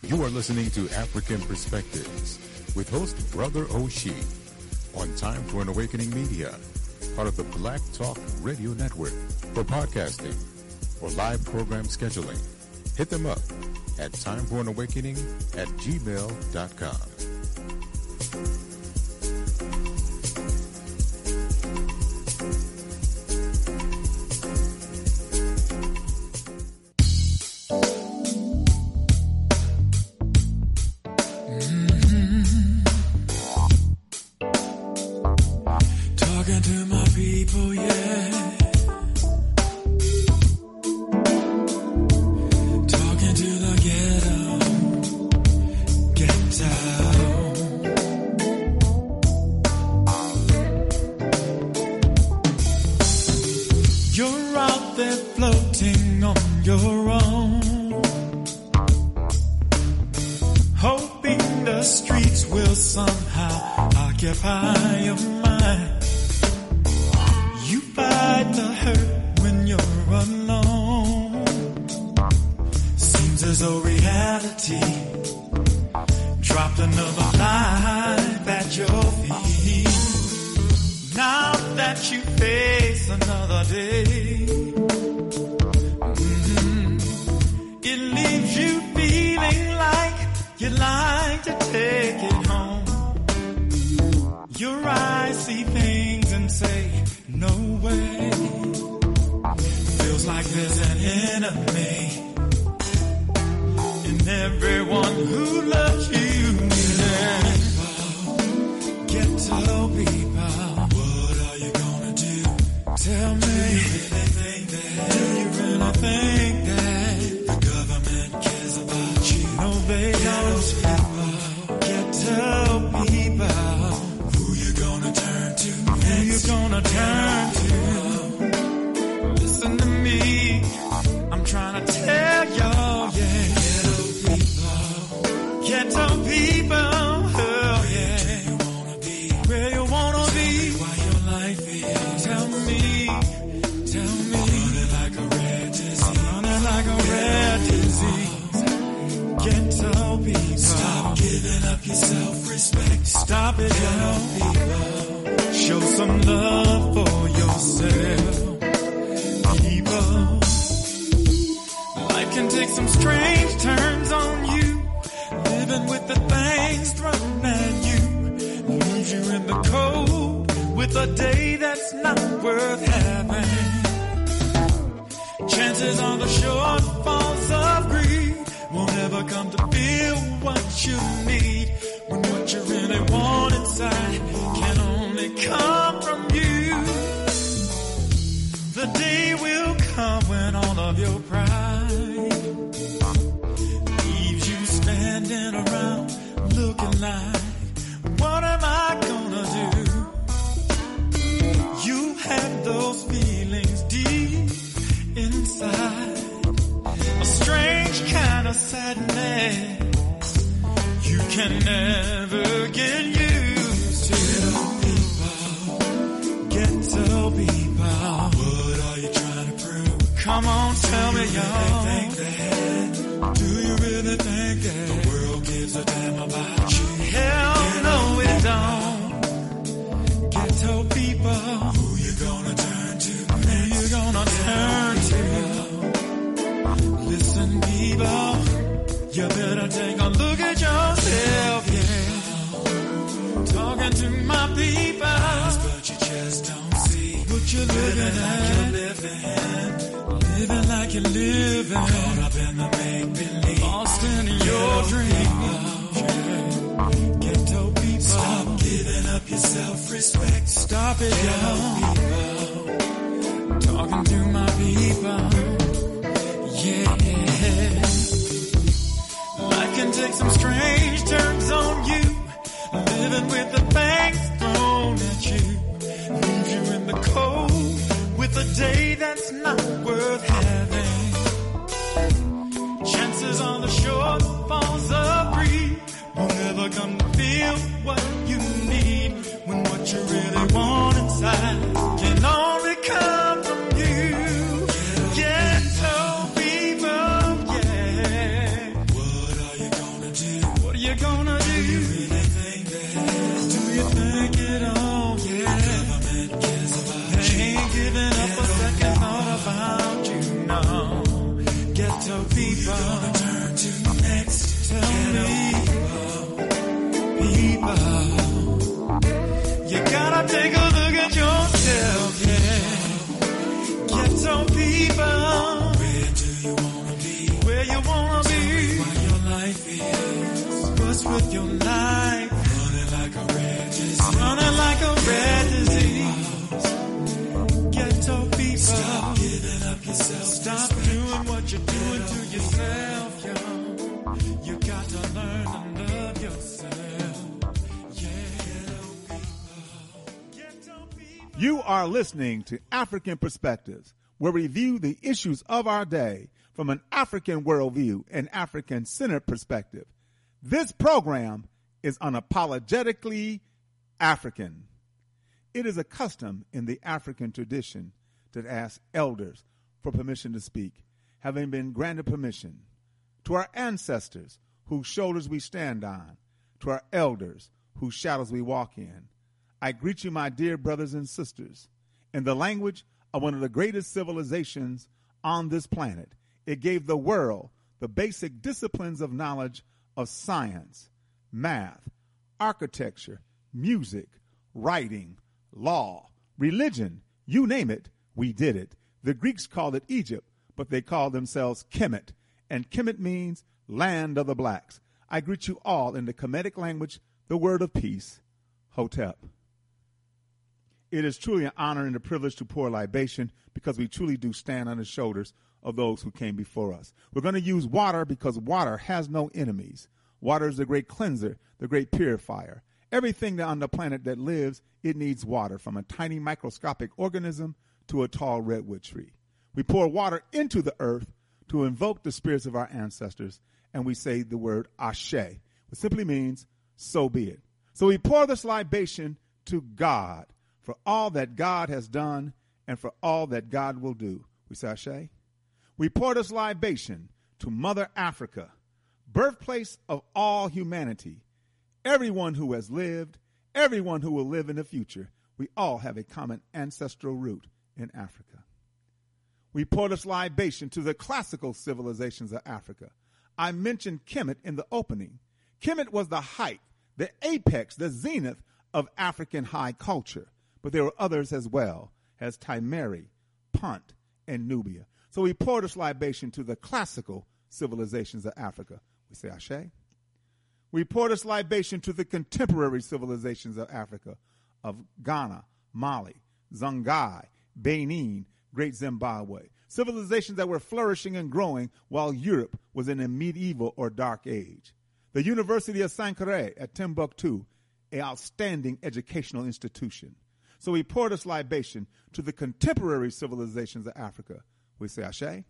You are listening to African Perspectives with host Brother Oshie on Time for an Awakening Media, part of the Black Talk Radio Network. For podcasting or live program scheduling, hit them up at timeforanawakening@gmail.com. Chances on the shortfalls of greed won't ever come to feel what you need when what you really want inside can only come from you. Ghetto people, yeah. What are you gonna Now take a look at yourself, yeah. Ghetto people. Where do you wanna be? Where you wanna be? What your life is. What's with your life? Running like a red disease. Running like a red disease. Ghetto people. Stop giving up yourself. Stop doing what you're doing to yourself, yo. You got to learn to love yourself. Yeah. You are listening to African Perspectives, where we review the issues of our day from an African worldview and African-centered perspective. This program is unapologetically African. It is a custom in the African tradition to ask elders for permission to speak, having been granted permission. To our ancestors, whose shoulders we stand on, to our elders, whose shadows we walk in, I greet you, my dear brothers and sisters, in the language of one of the greatest civilizations on this planet. It gave the world the basic disciplines of knowledge of science, math, architecture, music, writing, law, religion, you name it, we did it. The Greeks called it Egypt, but they called themselves Kemet, and Kemet means land of the blacks. I greet you all in the Kemetic language, the word of peace, Hotep. It is truly an honor and a privilege to pour libation because we truly do stand on the shoulders of those who came before us. We're going to use water because water has no enemies. Water is the great cleanser, the great purifier. Everything on the planet that lives, it needs water, from a tiny microscopic organism to a tall redwood tree. We pour water into the earth to invoke the spirits of our ancestors, and we say the word Ashe, which simply means, so be it. So we pour this libation to God for all that God has done and for all that God will do. We say Ashe. We pour this libation to Mother Africa, birthplace of all humanity. Everyone who has lived, everyone who will live in the future, we all have a common ancestral root in Africa. We pour this libation to the classical civilizations of Africa. I mentioned Kemet in the opening. Kemet was the height, the apex, the zenith of African high culture. But there were others as well, as Timeri, Punt, and Nubia. So we pour this libation to the classical civilizations of Africa. We say Ashe. We pour this libation to the contemporary civilizations of Africa, of Ghana, Mali, Songhai, Benin, Great Zimbabwe. Civilizations that were flourishing and growing while Europe was in a medieval or dark age. The University of Sankore at Timbuktu, an outstanding educational institution. So we pour this libation to the contemporary civilizations of Africa. We say Ashe.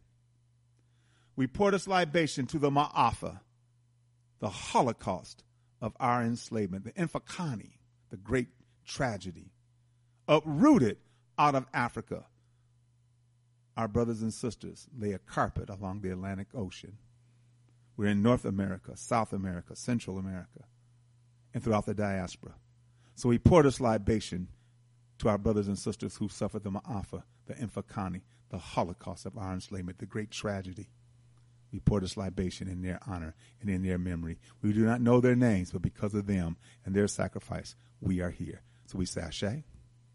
We pour this libation to the Ma'afa, the Holocaust of our enslavement, the Infakani, the great tragedy, uprooted out of Africa. Our brothers and sisters lay a carpet along the Atlantic Ocean. We're in North America, South America, Central America, and throughout the diaspora. So we pour this libation to our brothers and sisters who suffered the Ma'afa, the Infakani, the Holocaust of our enslavement, the great tragedy. We pour this libation in their honor and in their memory. We do not know their names, but because of them and their sacrifice, we are here. So we say Ashe.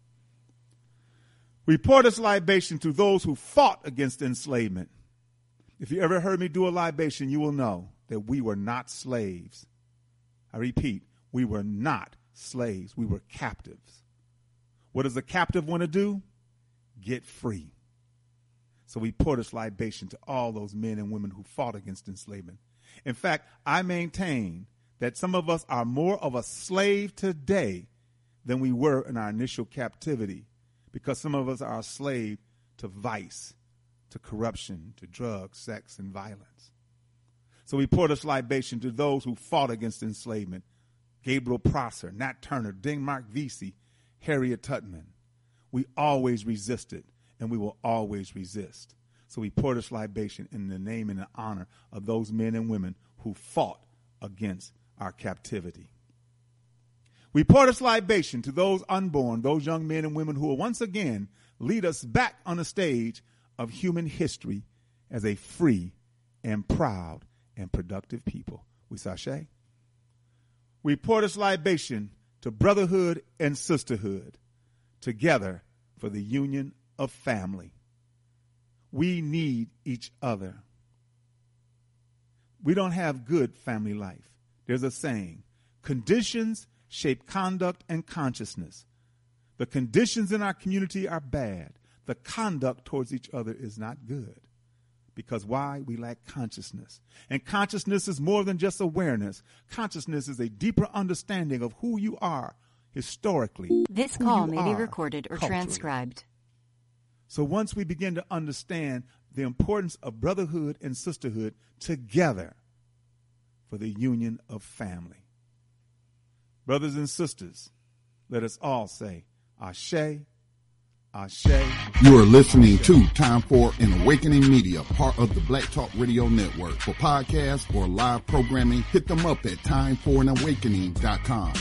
We pour this libation to those who fought against enslavement. If you ever heard me do a libation, you will know that we were not slaves. I repeat, we were not slaves. We were captives. What does a captive want to do? Get free. So we pour this libation to all those men and women who fought against enslavement. In fact, I maintain that some of us are more of a slave today than we were in our initial captivity, because some of us are a slave to vice, to corruption, to drugs, sex, and violence. So we pour this libation to those who fought against enslavement. Gabriel Prosser, Nat Turner, Denmark Vesey, Harriet Tubman. We always resisted, and we will always resist. So we pour this libation in the name and the honor of those men and women who fought against our captivity. We pour this libation to those unborn, those young men and women who will once again lead us back on the stage of human history as a free and proud and productive people. We say Ashe. We pour this libation to brotherhood and sisterhood. together for the union of family. We need each other. We don't have good family life. There's a saying, conditions shape conduct and consciousness. The conditions in our community are bad. The conduct towards each other is not good. Because why? We lack consciousness. And consciousness is more than just awareness. Consciousness is a deeper understanding of who you are historically. This call may be recorded or transcribed. So once we begin to understand the importance of brotherhood and sisterhood together for the union of family. Brothers and sisters, let us all say, Ashe, Ashe. You are listening to Time for an Awakening Media, part of the Black Talk Radio Network. For podcasts or live programming, hit them up at timeforanawakening.com.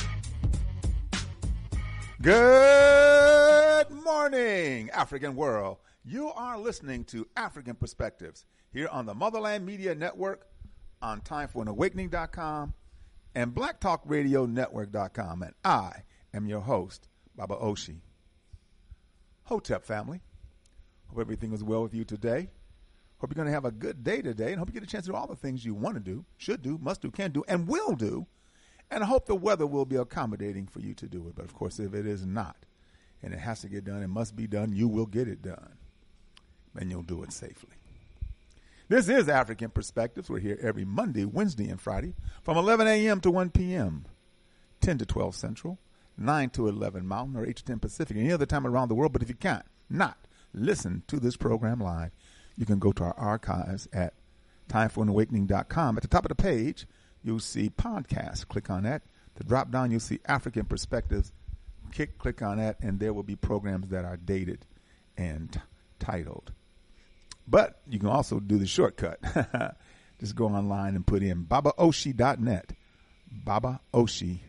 Good morning, African world. You are listening to African Perspectives here on the Motherland Media Network, on timeforanawakening.com and blacktalkradionetwork.com. And I am your host, Baba Oshi. Hotep family, hope everything is well with you today. Hope you're going to have a good day today, and hope you get a chance to do all the things you want to do, should do, must do, can do, and will do. And I hope the weather will be accommodating for you to do it. But, of course, if it is not, and it has to get done, it must be done, you will get it done. And you'll do it safely. This is African Perspectives. We're here every Monday, Wednesday, and Friday from 11 a.m. to 1 p.m., 10 to 12 Central, 9 to 11 Mountain, or 8 to 10 Pacific, any other time around the world. But if you can't not listen to this program live, you can go to our archives at timeforanawakening.com. At the top of the page, you'll see podcasts. Click on that. To drop down, you'll see African Perspectives. Click on that, and there will be programs that are dated and titled. But you can also do the shortcut. Just go online and put in babaoshi.net. babaoshi.net.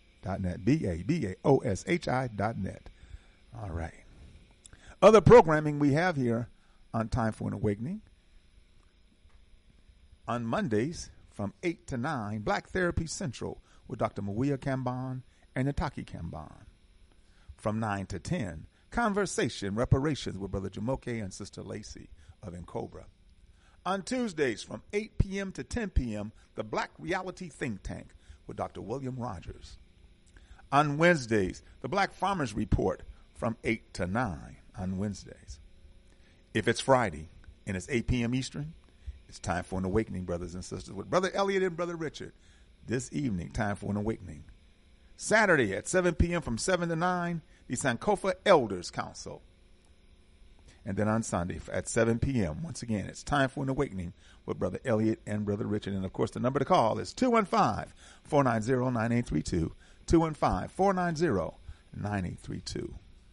BABAOSHI.net. All right. Other programming we have here on Time for an Awakening. On Mondays from 8 to 9, Black Therapy Central with Dr. Mawia Kamban and Nataki Kamban. From 9 to 10, Conversation Reparations with Brother Jamoke and Sister Lacey of N'Cobra. On Tuesdays from 8 p.m. to 10 p.m., the Black Reality Think Tank with Dr. William Rogers. On Wednesdays, the Black Farmers Report from 8 to 9 on Wednesdays. If it's Friday and it's 8 p.m. Eastern, it's Time for an Awakening, brothers and sisters, with Brother Elliot and Brother Richard. This evening, Time for an Awakening. Saturday at 7 p.m. from 7 to 9, the Sankofa Elders Council. And then on Sunday at 7 p.m., once again, it's Time for an Awakening with Brother Elliot and Brother Richard. And, of course, the number to call is 215-490-9832, 215-490-9832.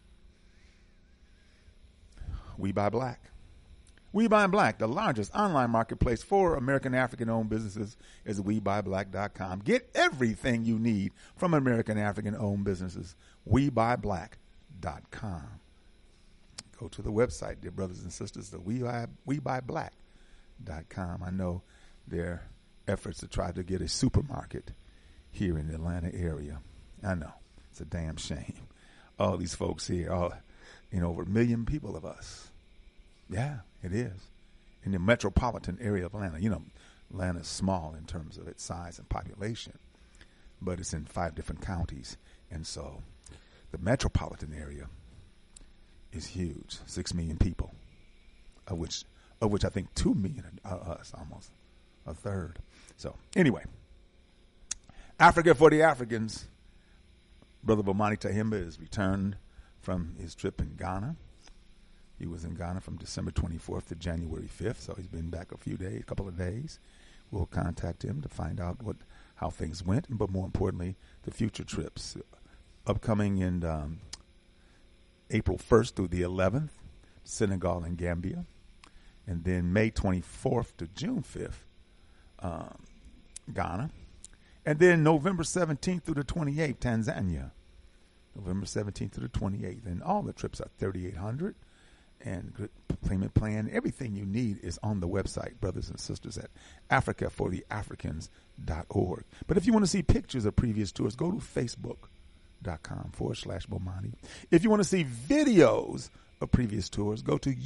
We Buy Black. We Buy Black, the largest online marketplace for American African-owned businesses, is WeBuyBlack.com. Get everything you need from American African-owned businesses. WeBuyBlack.com. Go to the website, dear brothers and sisters, the WeBuyBlack.com. I know their efforts to try to get a supermarket here in the Atlanta area. I know. It's a damn shame. All these folks here, over 1 million people of us. Yeah, it is. In the metropolitan area of Atlanta. Atlanta's small in terms of its size and population, but it's in 5 different counties. And so the metropolitan area is huge, 6 million people, of which I think 2 million are us, almost a third. So anyway, Africa for the Africans. Brother Bomani Tahimba is returned from his trip in Ghana. He was in Ghana from December 24th to January 5th, so he's been back a couple of days. We'll contact him to find out how things went, but more importantly, the future trips upcoming in April 1st through the 11th, Senegal and Gambia, and then May 24th to June 5th, Ghana, and then November 17th through the 28th, Tanzania. November 17th to the 28th, and all the trips are $3,800. And good payment plan, everything you need is on the website, brothers and sisters, at africafortheafricans.org. But if you want to see pictures of previous tours, go to Facebook.com facebook.com/Bomani. If you want to see videos of previous tours, go to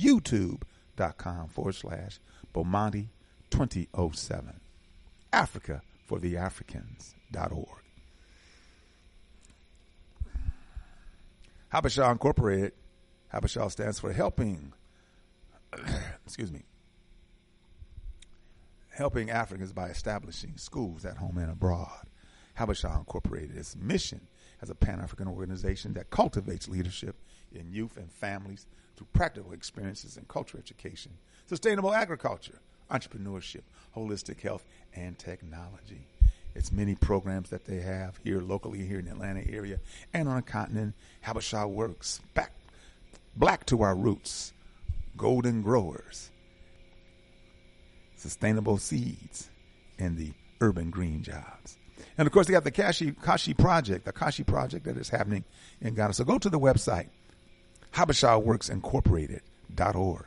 youtube.com/Bomani2007. Africa for the Africans.org. Habesha Incorporated. Habesha stands for helping Africans by establishing schools at home and abroad. Habesha Incorporated is mission as a Pan-African organization that cultivates leadership in youth and families through practical experiences in cultural education, sustainable agriculture, entrepreneurship, holistic health, and technology. It's many programs that they have here locally, here in the Atlanta area, and on the continent. Habesha Works, Black to Our Roots, Golden Growers, Sustainable Seeds, and the Urban Green Jobs. And of course, they got the Kashi Project, that is happening in Ghana. So go to the website, HabeshaWorksIncorporated.org.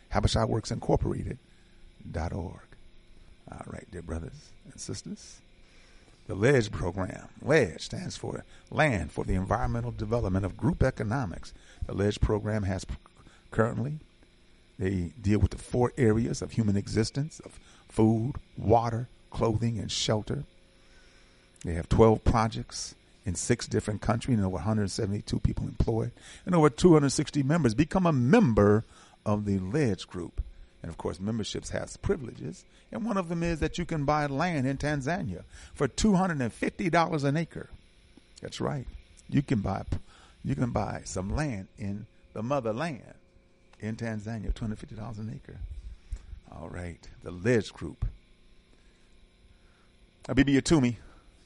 HabeshaWorksIncorporated.org. All right, dear brothers and sisters. The LEDGE program. LEDGE stands for Land for the Environmental Development of Group Economics. The LEDGE program has currently, they deal with the 4 areas of human existence, of food, water, clothing, and shelter. They have 12 projects in 6 different countries and over 172 people employed and over 260 members. Become a member of the LEDGE group. And, of course, memberships has privileges, and one of them is that you can buy land in Tanzania for $250 an acre. That's right. You can buy some land in the motherland in Tanzania, $250 an acre. All right. The LEDGE group. Abibi Atumi,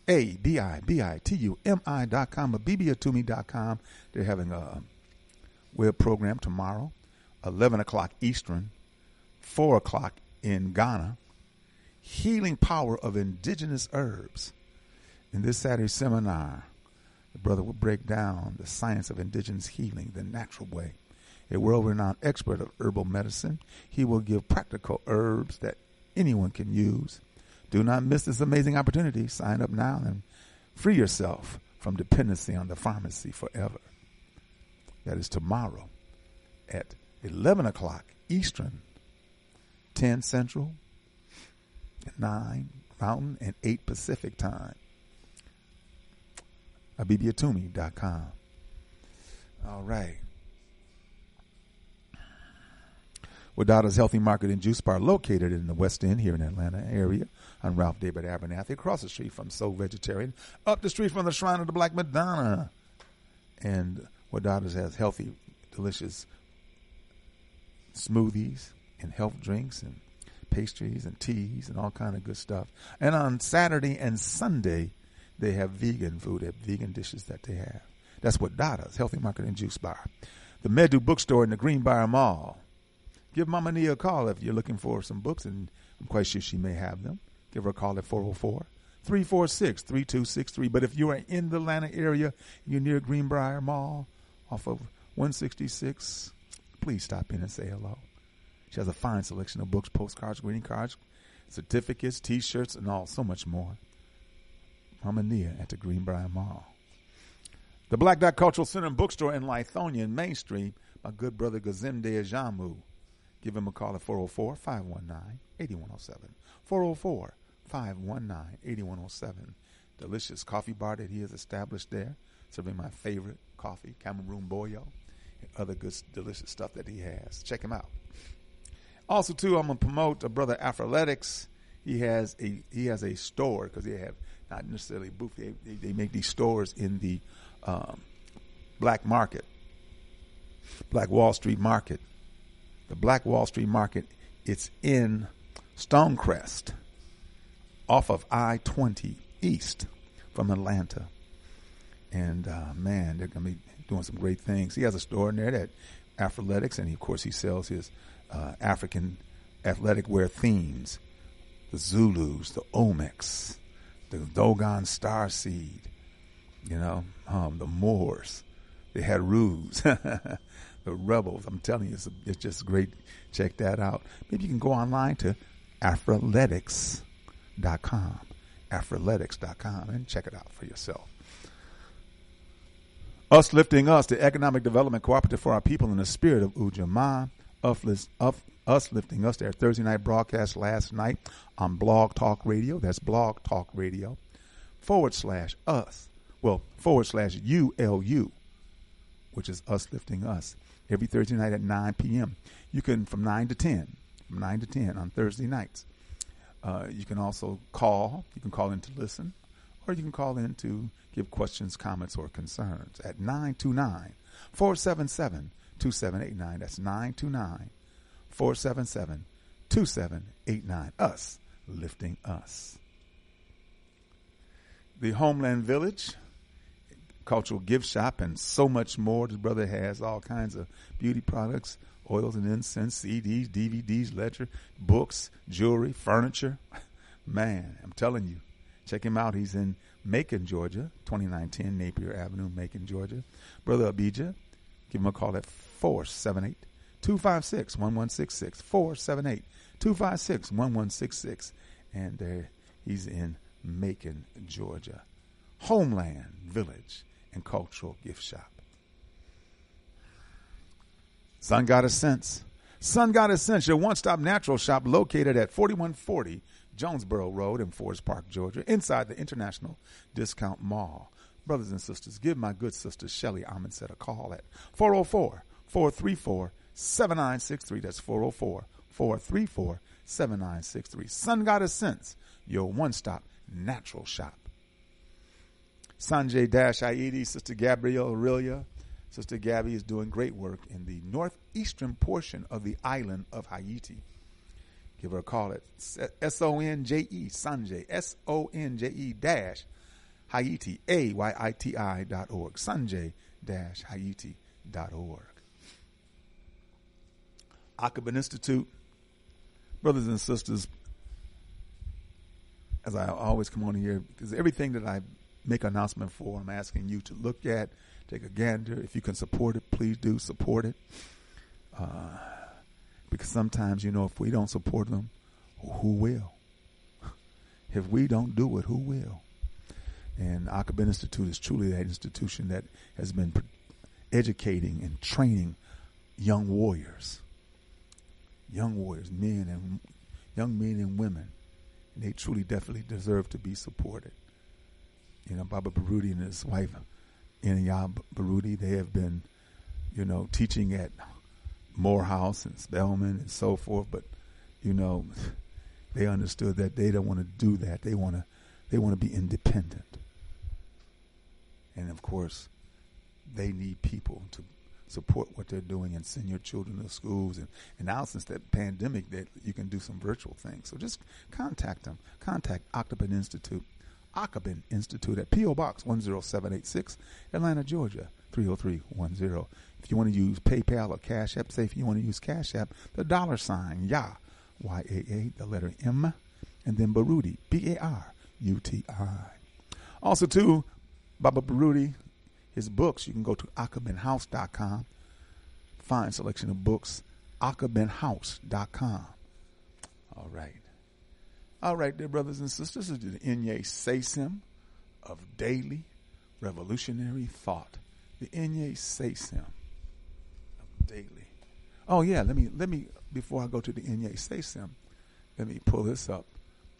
ABIBITUMI.com, AbibiAtumi.com. They're having a web program tomorrow, 11 o'clock Eastern, 4 o'clock in Ghana, Healing Power of Indigenous Herbs. In this Saturday seminar, the brother will break down the science of indigenous healing the natural way. A world-renowned expert of herbal medicine, he will give practical herbs that anyone can use. Do not miss this amazing opportunity. Sign up now and free yourself from dependency on the pharmacy forever. That is tomorrow at 11 o'clock Eastern, 10 Central, 9 Mountain, and 8 Pacific time. AbibiAtumi.com. All right. Wadada's Healthy Market and Juice Bar, located in the West End here in the Atlanta area on Ralph David Abernathy, across the street from Soul Vegetarian, up the street from the Shrine of the Black Madonna. And Wadada's has healthy, delicious smoothies and health drinks and pastries and teas and all kind of good stuff. And on Saturday and Sunday, they have vegan food, vegan dishes that they have. That's Wadada's Healthy Market and Juice Bar. The Medu Bookstore in the Greenbrier Mall. Give Mama Nia a call if you're looking for some books, and I'm quite sure she may have them. Give her a call at 404-346-3263. But if you are in the Atlanta area, you're near Greenbrier Mall off of 166, please stop in and say hello. She has a fine selection of books, postcards, greeting cards, certificates, T-shirts, and so much more. Mama Nia at the Greenbrier Mall. The Black Dot Cultural Center and Bookstore in Lithonia and Main Street, my good brother Gazim Dejamu. Give him a call at 404-519-8107. 404-519-8107. Delicious coffee bar that he has established there, serving my favorite coffee, Cameroon Boyo, and other good, delicious stuff that he has. Check him out. Also, too, I'm going to promote a brother Afroletics. He has a store, because they have not necessarily a booth. They make these stores in the black market, Black Wall Street Market. The Black Wall Street Market, it's in Stonecrest, off of I-20 East from Atlanta. And, man, they're going to be doing some great things. He has a store in there, that Afroletics, and of course he sells his African athletic wear themes. The Zulus, the Omex, the Dogon Starseed, the Moors, the Herus, the Rebels. I'm telling you, it's just great. Check that out. Maybe you can go online to Afroletics.com, and check it out for yourself. Us Lifting Us, the economic development cooperative for our people in the spirit of Ujamaa. Us Lifting Us, their Thursday night broadcast last night on Blog Talk Radio. That's Blog Talk Radio /us. Well, /ULU, which is Us Lifting Us. Every Thursday night at 9 p.m. You can, from 9 to 10 on Thursday nights. You can also call. You can call in to listen, or you can call in to give questions, comments, or concerns at 929-477-2789. That's 929-477-2789. Us Lifting Us. The Homeland Village Cultural Gift Shop and so much more. This brother has all kinds of beauty products, oils and incense, CDs, DVDs, ledger, books, jewelry, furniture. Man, I'm telling you, check him out. He's in Macon, Georgia, 2910 Napier Avenue, Macon, Georgia. Brother Abijah, give him a call at 478-256-1166, 478-256-1166. And he's in Macon, Georgia. Homeland Village and Cultural Gift Shop. Sun Goddess Sense. Sun Goddess Sense, your one-stop natural shop located at 4140 Jonesboro Road in Forest Park, Georgia, inside the International Discount Mall. Brothers and sisters, give my good sister Shelly Amundset a call at 404-434-7963. That's 404-434-7963. Sun Goddess Sense, your one-stop natural shop. Sanjay Aidi, Sister Gabrielle Aurelia. Sister Gabby is doing great work in the northeastern portion of the island of Haiti. Give her a call at SONJE, Sanjay, SONJE Haiti, AYITI.org, Sanjay-Haiti.org. Aqaba Institute. Brothers and sisters, as I always come on here, because everything that I make an announcement for, I'm asking you to look at, take a gander. If you can support it, please do support it. Because sometimes, if we don't support them, who will? If we don't do it, who will? And Aqaba Institute is truly that institution that has been educating and training young warriors, young men and women. And they truly, definitely deserve to be supported. Baba Baruti and his wife, Inaya Baruti, they have been, teaching at Morehouse and Spelman and so forth. But, they understood that they don't want to do that. They want to be independent. And of course, they need people to support what they're doing and send your children to schools. And now, since that pandemic, that you can do some virtual things. So just contact them. Contact Aqaba Institute. Aqaba Institute at P.O. Box 10786, Atlanta, Georgia 30310. If you want to use PayPal or Cash App, say if you want to use Cash App, the $ YA, YAA, the letter M, and then Baruti, BARUTI. Also, too, Baba Baruti, his books, you can go to aqabenhouse.com, find selection of books, aqabenhouse.com. All right. All right, dear brothers and sisters, this is the Inye Sesim of Daily Revolutionary Thought. The Inye Sesim of Daily. Oh yeah, let me before I go to the Inye Sesim, let me pull this up,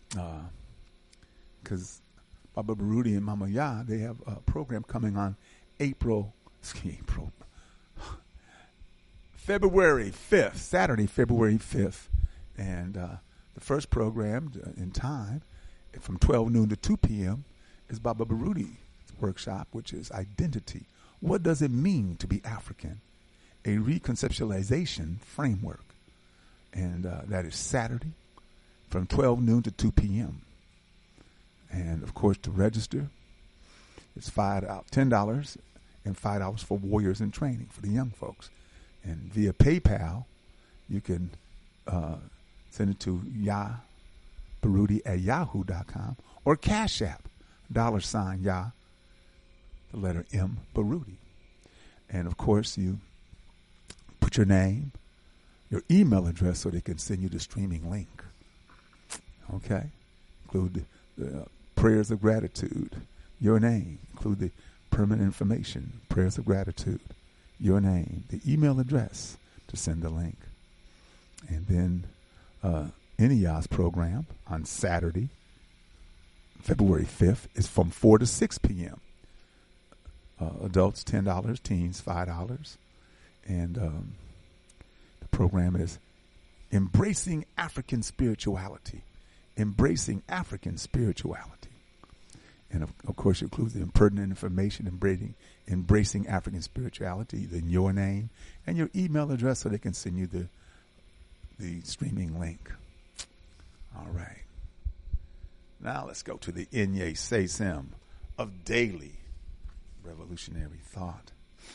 because Baba Baruti and Mama Ya, they have a program coming on February 5th, Saturday, February 5th, and the first program in time from 12 noon to 2 p.m. is Baba Baruti's workshop, which is Identity. What does it mean to be African? A reconceptualization framework. And that is Saturday from 12 noon to 2 p.m. And, of course, to register, it's $10 and $5 for warriors in training for the young folks. And via PayPal, you can send it to yabaruti@yahoo.com or Cash App, $ya, the letter M, Baruti. And, of course, you put your name, your email address so they can send you the streaming link. Okay? Include the prayers of gratitude, your name. Include the permanent information, prayers of gratitude, your name, the email address to send the link. And then Iniyah's program on Saturday, February 5th, is from 4 to 6 p.m. Adults, $10, teens, $5. And the program is Embracing African Spirituality. Embracing African Spirituality. And, of course, it includes the pertinent information, embracing African spirituality, then your name, and your email address so they can send you the streaming link. All right. Now let's go to the Inye Sesem of daily revolutionary thought.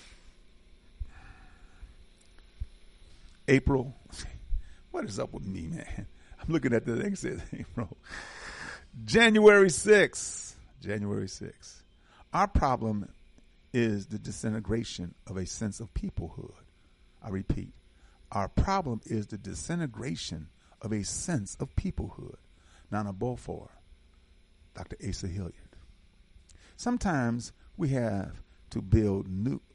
April. What is up with me, man? I'm looking at the thing that says April. January 6th. January 6th. Our problem is the disintegration of a sense of peoplehood. I repeat, our problem is the disintegration of a sense of peoplehood. Nana Beaufort, Dr. Asa Hilliard. Sometimes we have to build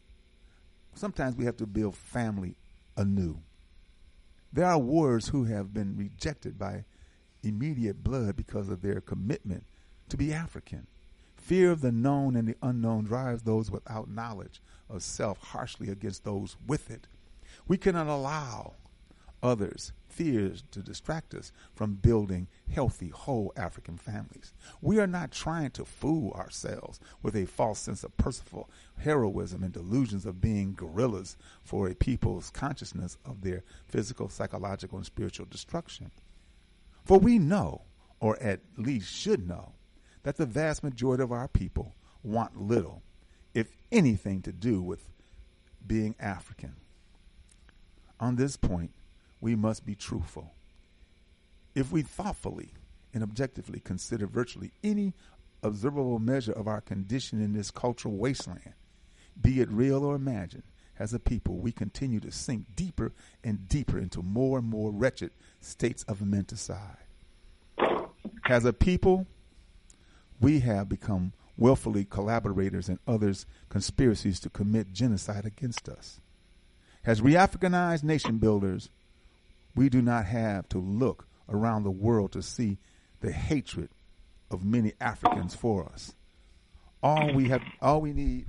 family anew. There are warriors who have been rejected by immediate blood because of their commitment to be African. Fear of the known and the unknown drives those without knowledge of self harshly against those with it. We cannot allow others' fears to distract us from building healthy, whole African families. We are not trying to fool ourselves with a false sense of personal heroism and delusions of being guerrillas for a people's consciousness of their physical, psychological, and spiritual destruction. For we know, or at least should know, that the vast majority of our people want little, if anything, to do with being African. On this point, we must be truthful. If we thoughtfully and objectively consider virtually any observable measure of our condition in this cultural wasteland, be it real or imagined, as a people, we continue to sink deeper and deeper into more and more wretched states of menticide. As a people, we have become willfully collaborators in others' conspiracies to commit genocide against us. As re-Africanized nation builders, we do not have to look around the world to see the hatred of many Africans for us. All we need.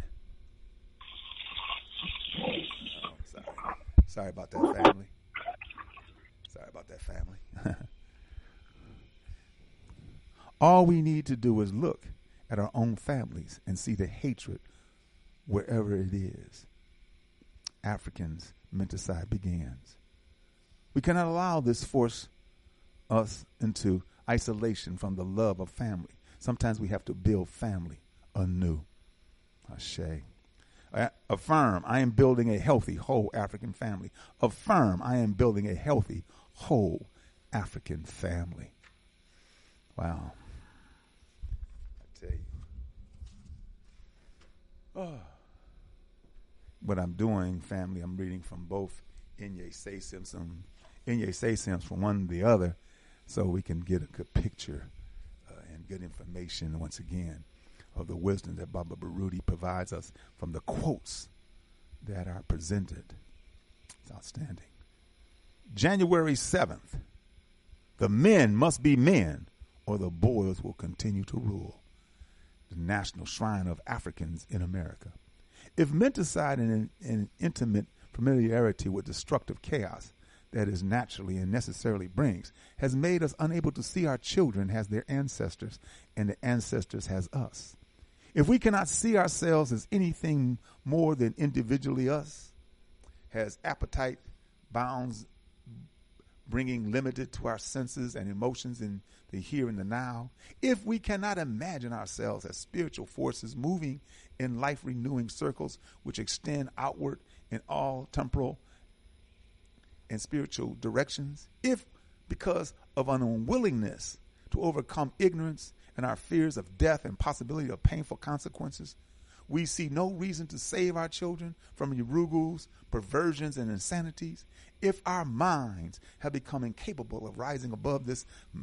Sorry about that, family. Sorry about that, family. All we need to do is look at our own families and see the hatred wherever it is. Africans' menticide begins. We cannot allow this force us into isolation from the love of family. Sometimes we have to build family anew. Ashe. Affirm, I am building a healthy, whole African family. Affirm, I am building a healthy, whole African family. Wow. I tell you. Oh. What I'm doing, family, I'm reading from both Inye Sesem from one to the other so we can get a good picture and good information once again of the wisdom that Baba Baruti provides us from the quotes that are presented. It's outstanding. January 7th. The men must be men or the boys will continue to rule. The National Shrine of Africans in America. If menticide and an intimate familiarity with destructive chaos that is naturally and necessarily brings has made us unable to see our children as their ancestors and the ancestors as us. If we cannot see ourselves as anything more than individually us, has appetite bounds bringing limited to our senses and emotions in the here and the now, if we cannot imagine ourselves as spiritual forces moving in life-renewing circles which extend outward in all temporal and spiritual directions, if because of an unwillingness to overcome ignorance and our fears of death and possibility of painful consequences, we see no reason to save our children from urugos, perversions, and insanities, if our minds have become incapable of rising above this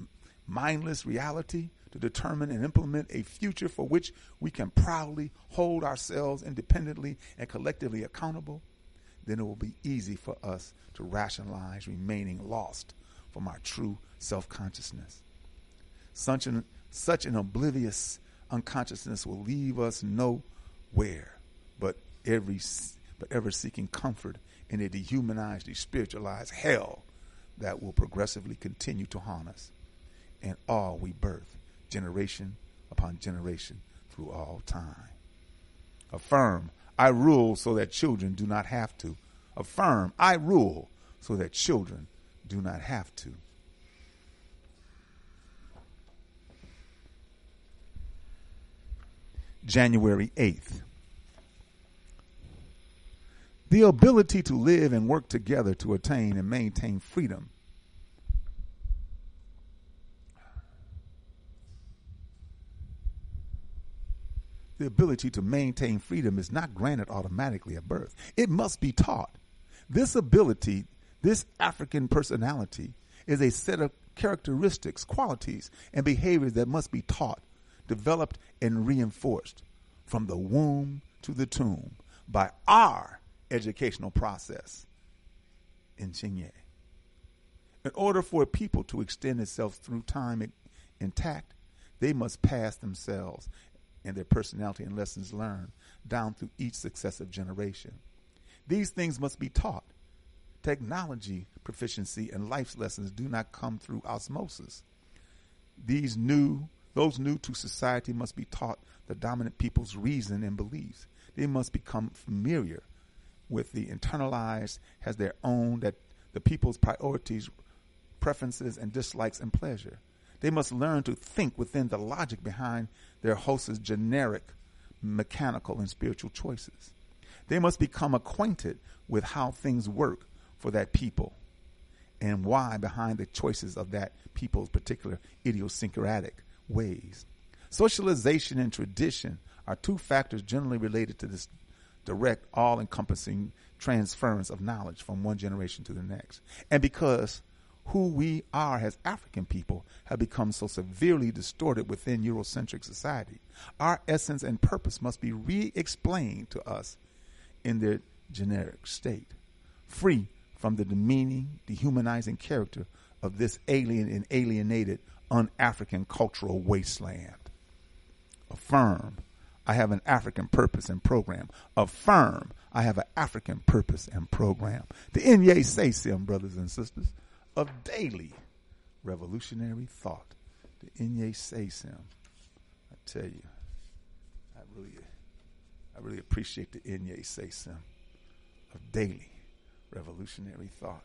mindless reality to determine and implement a future for which we can proudly hold ourselves independently and collectively accountable, then it will be easy for us to rationalize remaining lost from our true self-consciousness. Such an oblivious unconsciousness will leave us nowhere but ever seeking comfort in a dehumanized, despiritualized hell that will progressively continue to haunt us and all we birth, generation upon generation, through all time. Affirm, I rule so that children do not have to. Affirm, I rule so that children do not have to. January 8th. The ability to live and work together to attain and maintain freedom. The ability to maintain freedom is not granted automatically at birth. It must be taught. This ability, this African personality, is a set of characteristics, qualities, and behaviors that must be taught, developed, and reinforced from the womb to the tomb by our educational process in Chinye. In order for a people to extend itself through time intact, they must pass themselves and their personality and lessons learned down through each successive generation. These things must be taught. Technology proficiency and life's lessons do not come through osmosis. Those new to society must be taught the dominant people's reason and beliefs. They must become familiar with the internalized as their own, that the people's priorities, preferences, and dislikes and pleasure. They must learn to think within the logic behind their host's generic, mechanical, and spiritual choices. They must become acquainted with how things work for that people and why behind the choices of that people's particular idiosyncratic ways. Socialization and tradition are two factors generally related to this direct, all-encompassing transference of knowledge from one generation to the next. And because who we are as African people have become so severely distorted within Eurocentric society, our essence and purpose must be re-explained to us in their generic state, free from the demeaning, dehumanizing character of this alien and alienated un-African cultural wasteland. Affirm, I have an African purpose and program. Affirm, I have an African purpose and program. The Inye Say-Sim, brothers and sisters, of daily revolutionary thought. The Inye Say-Sim. I tell you, I really appreciate the Inye Say-Sim of daily revolutionary thought.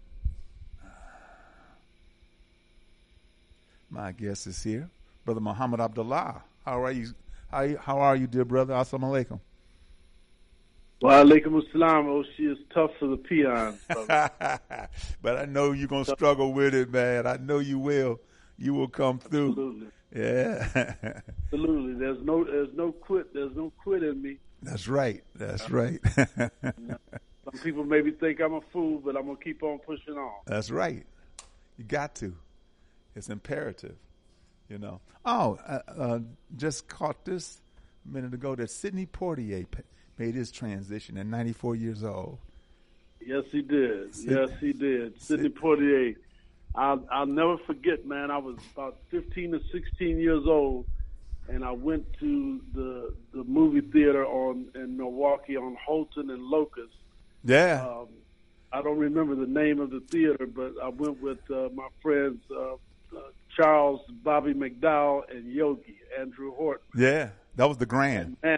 My guest is here, Brother Muhammad Abdullah. How are you? How are you, dear brother? Assalamu alaikum. Wa alaikum assalam. Oh, she is tough for the peons. But I know you're gonna struggle with it, man. I know you will. You will come through. Absolutely. Yeah. Absolutely. There's no quit. There's no quit in me. That's right. That's right. Some people maybe think I'm a fool, but I'm gonna keep on pushing on. That's right. You got to. It's imperative. You know. Oh, just caught this a minute ago that Sidney Poitier made his transition at 94 years old. Yes, he did. Yes, he did. Sidney Poitier. I'll never forget, man. I was about 15 or 16 years old, and I went to the movie theater in Milwaukee on Holton and Locust. Yeah. I don't remember the name of the theater, but I went with my friends Charles, Bobby McDowell, and Yogi, Andrew Horton. Yeah, that was the Grand. Man,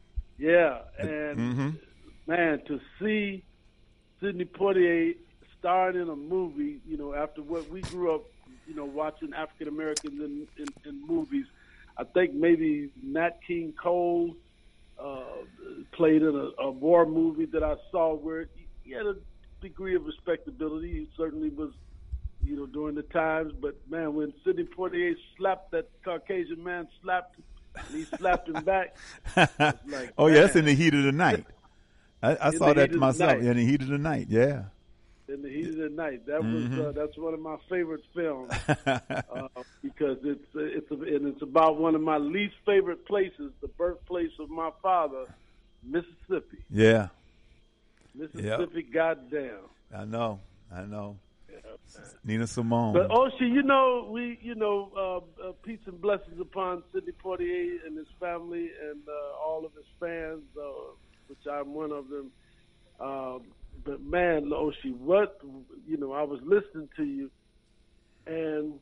man, to see Sidney Poitier starring in a movie, you know, after what we grew up, you know, watching African Americans in movies. I think maybe Nat King Cole played in a war movie that I saw where he had a degree of respectability. He certainly was, you know, during the times. But, man, when Sidney Poitier slapped that Caucasian man, and he slapped him back. Like, oh, yeah, that's In the Heat of the Night. I saw that myself. In the Heat of the Night, yeah. In In the Heat of the Night. That was that's one of my favorite films because it's about one of my least favorite places, the birthplace of my father, Mississippi. Yeah. Mississippi, goddamn. I know. Nina Simone. But Oshie, peace and blessings upon Sidney Poitier and his family and all of his fans, which I'm one of them. But man, Oshie, I was listening to you, and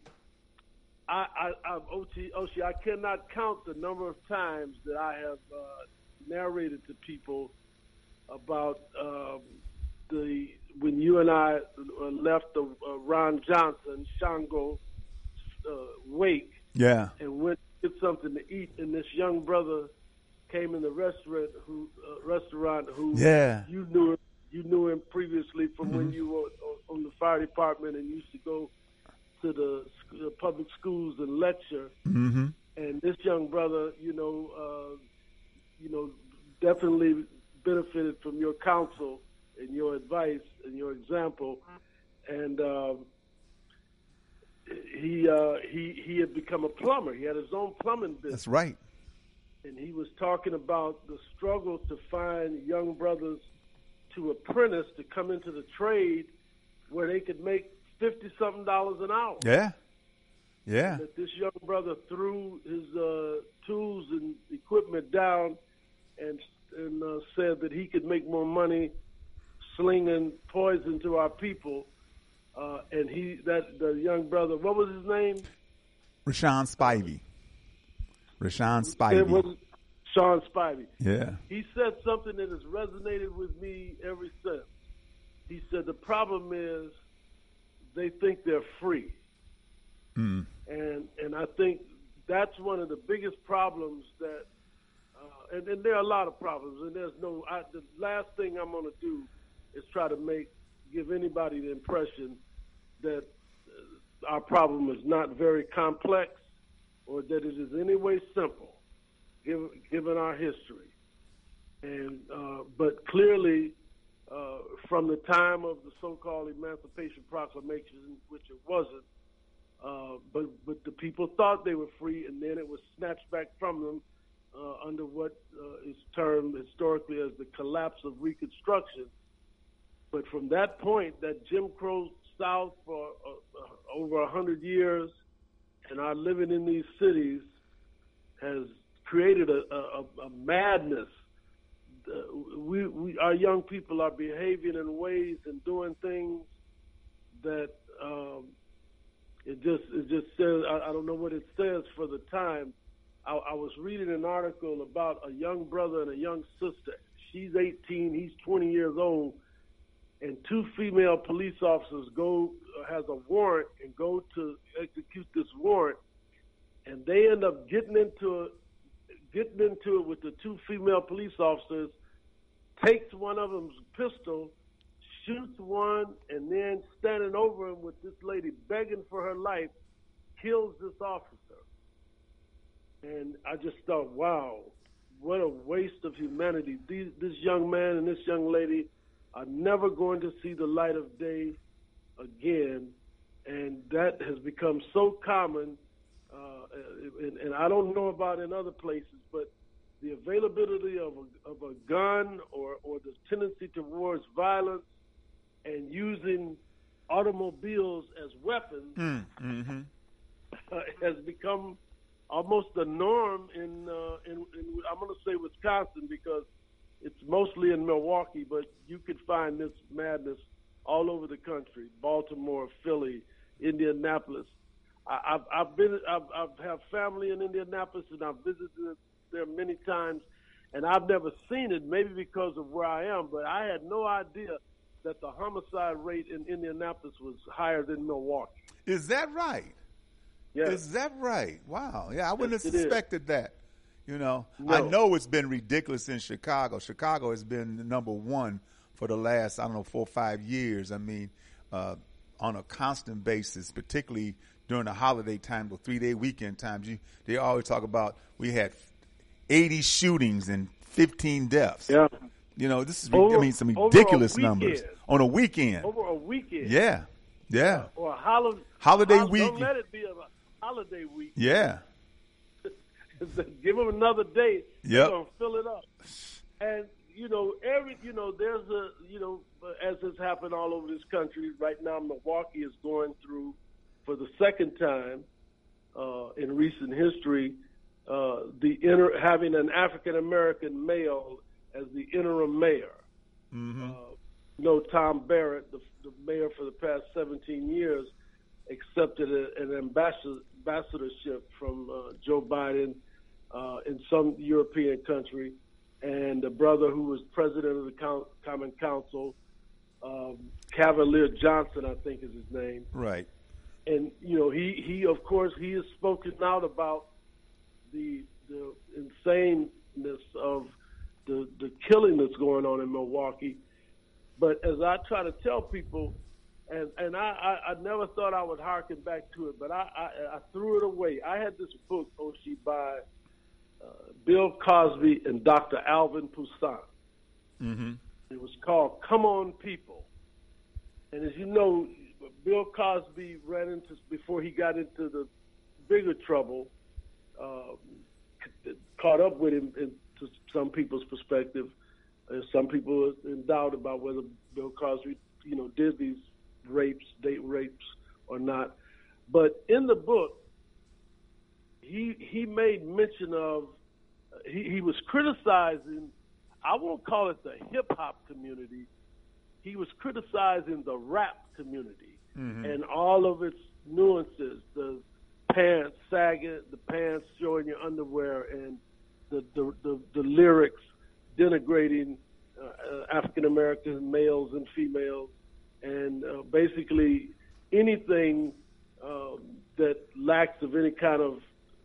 Oshie, I cannot count the number of times that I have narrated to people about when you and I left the Ron Johnson Shango wake, and went to get something to eat, and this young brother came in the restaurant who you knew him previously from when you were on the fire department and used to go to the public schools and lecture. And this young brother, definitely benefited from your counsel and your advice and your example. And he had become a plumber. He had his own plumbing business. That's right. And he was talking about the struggle to find young brothers to apprentice to come into the trade where they could make $50-something an hour. Yeah. And that this young brother threw his tools and equipment down and said that he could make more money slinging poison to our people. And the young brother, what was his name? Rashawn Spivey. It was Sean Spivey. Yeah. He said something that has resonated with me ever since. He said the problem is they think they're free. And I think that's one of the biggest problems that, and there are a lot of problems, and the last thing I'm going to do is try to give anybody the impression that our problem is not very complex or that it is any way simple, given our history. And but clearly, from the time of the so-called Emancipation Proclamation, which it wasn't, but the people thought they were free, and then it was snatched back from them under what is termed historically as the collapse of Reconstruction. But from that point, that Jim Crow South for over 100 years, and our living in these cities has created a madness. Our young people are behaving in ways and doing things that it just says, I don't know what it says for the time. I was reading an article about a young brother and a young sister. She's 18, he's 20 years old, and two female police officers has a warrant and go to execute this warrant, and they end up getting into it with the two female police officers, takes one of them's pistol, shoots one, and then standing over him with this lady begging for her life, kills this officer. And I just thought, wow, what a waste of humanity. This young man and this young lady are never going to see the light of day again, and that has become so common, and I don't know about in other places, but the availability of a gun or the tendency towards violence and using automobiles as weapons has become almost the norm in I'm going to say Wisconsin, because it's mostly in Milwaukee, but you could find this madness all over the country: Baltimore, Philly, Indianapolis. I have family in Indianapolis, and I've visited there many times, and I've never seen it. Maybe because of where I am, but I had no idea that the homicide rate in Indianapolis was higher than Milwaukee. Is that right? Yes. Is that right? Wow. Yeah, I wouldn't have Yes, suspected that. No. I know it's been ridiculous in Chicago. Chicago has been number one for the last, 4 or 5 years. I mean, on a constant basis, particularly during the holiday time, the 3-day weekend times. They always talk about we had 80 shootings and 15 deaths. Yeah. You know, this is some ridiculous numbers on a weekend. Over a weekend. Yeah. Or a holiday week. Don't let it be a holiday week. Yeah. Give them another date. Yep. They're gonna fill it up. And there's as has happened all over this country right now, Milwaukee is going through, for the second time in recent history, having an African American male as the interim mayor. Mm-hmm. Tom Barrett, the mayor for the past 17 years, accepted an ambassadorship from Joe Biden in some European country, and a brother who was president of the Common Council, Cavalier Johnson, I think is his name. Right. And he of course he has spoken out about the insaneness of the killing that's going on in Milwaukee. But as I try to tell people, and I never thought I would harken back to it, but I threw it away. I had this book, Oshie, by Bill Cosby and Dr. Alvin Toussaint. Mm-hmm. It was called Come On People. And as you know, Bill Cosby ran into, before he got into the bigger trouble, caught up with him to some people's perspective. Some people are in doubt about whether Bill Cosby, did these date rapes or not. But in the book, he made mention of, he was criticizing, I won't call it the hip-hop community, he was criticizing the rap community and all of its nuances, the pants sagging, the pants showing your underwear, and the lyrics denigrating African-American males and females, and basically anything that lacks of any kind of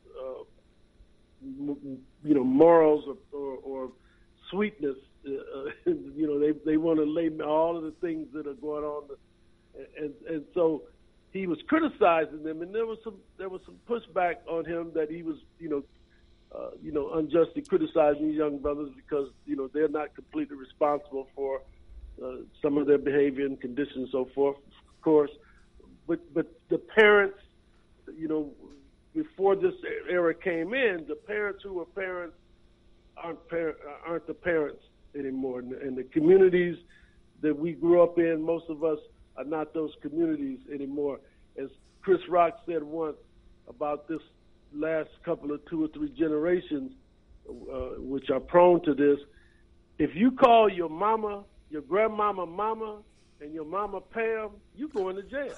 morals or sweetness. They want to lay all of the things that are going on, and so he was criticizing them, and there was some pushback on him that he was unjustly criticizing these young brothers because they're not completely responsible for some of their behavior and conditions and so forth, of course. But the parents, before this era came in, the parents who were parents aren't the parents anymore. And the communities that we grew up in, most of us are not those communities anymore. As Chris Rock said once about this last couple of 2 or 3 generations, which are prone to this, if you call your mama, your grandmama mama, and your mama Pam, you going to jail.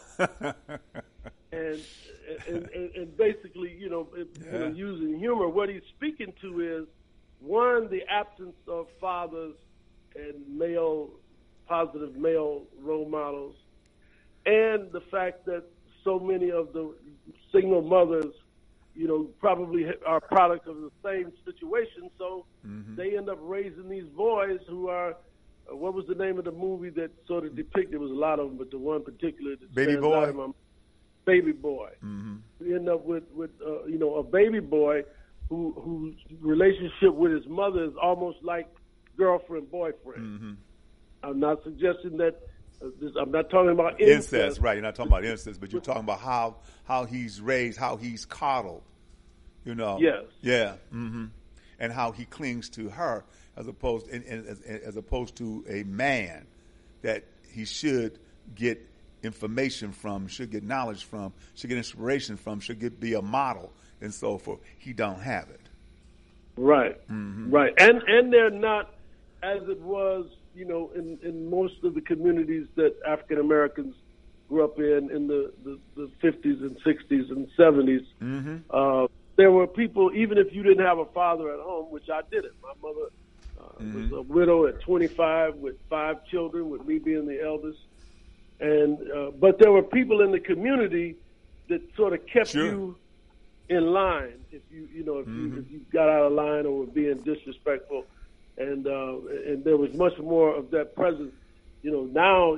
and basically, using humor, what he's speaking to is, one, the absence of fathers and positive male role models, and the fact that so many of the single mothers, probably are product of the same situation, so they end up raising these boys who are, what was the name of the movie that sort of depicted, there was a lot of them, but the one particular that Baby Boy. Baby Boy. Mm-hmm. You end up with a baby boy whose relationship with his mother is almost like girlfriend, boyfriend. Mm-hmm. I'm not suggesting that, I'm not talking about incest. Right, you're not talking about incest, but you're talking about how he's raised, how he's coddled, Yes. Yeah. Mm-hmm. And how he clings to her as opposed to a man that he should get information from, should get knowledge from, should get inspiration from, should be a model and so forth. He don't have it. Right. Mm-hmm. Right. And they're not, as it was, in most of the communities that African Americans grew up in the 50s and 60s and 70s. Mm-hmm. There were people, even if you didn't have a father at home, which I didn't. My mother was a widow at 25 with 5 children, with me being the eldest. And but there were people in the community that sort of kept you in line if you got out of line or were being disrespectful, and there was much more of that presence. Now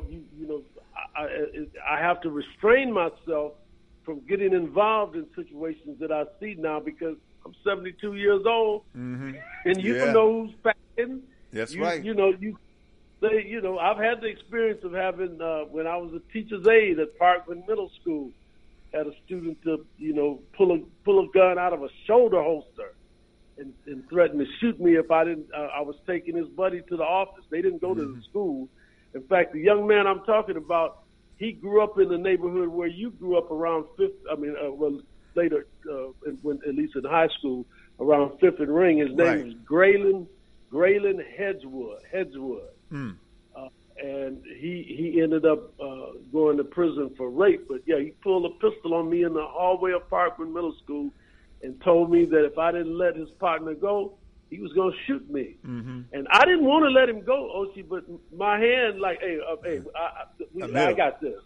I have to restrain myself from getting involved in situations that I see now because I'm 72 years old, and you don't know who's packing, That's right. I've had the experience of having when I was a teacher's aide at Parkman Middle School, had a student to pull a gun out of a shoulder holster and threatened to shoot me if I didn't. I was taking his buddy to the office. They didn't go to the school. In fact, the young man I'm talking about, he grew up in the neighborhood where you grew up around later, at least in high school, around Fifth and Ring. His name is Graylin Hedgewood. And he ended up going to prison for rape. But, yeah, he pulled a pistol on me in the hallway of Parkman Middle School and told me that if I didn't let his partner go, he was going to shoot me. And I didn't want to let him go, Oshie, but my hand, like, I got this.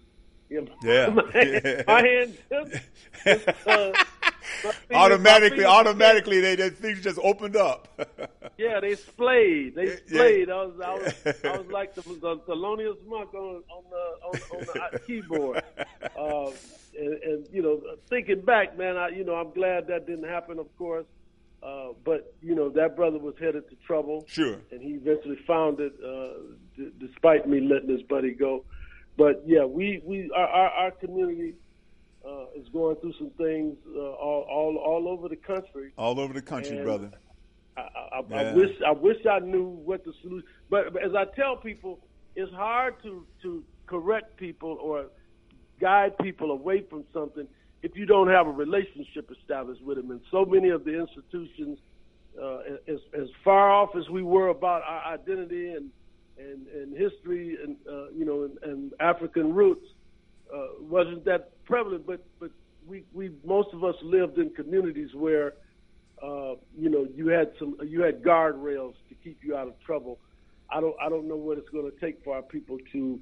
My hand automatically, things just opened up. Yeah, they splayed. I was like the Thelonious Monk on the keyboard. And thinking back, man, I'm glad that didn't happen, of course. But that brother was headed to trouble. Sure. And he eventually found it, despite me letting his buddy go. But yeah, our community is going through some things all over the country. All over the country, and brother. I wish I knew what the solution. But as I tell people, it's hard to correct people or guide people away from something if you don't have a relationship established with them. And so many of the institutions, as far off as we were about our identity and history and and African roots, wasn't that prevalent. But we most of us lived in communities where you had guardrails to keep you out of trouble. I don't know what it's going to take for our people to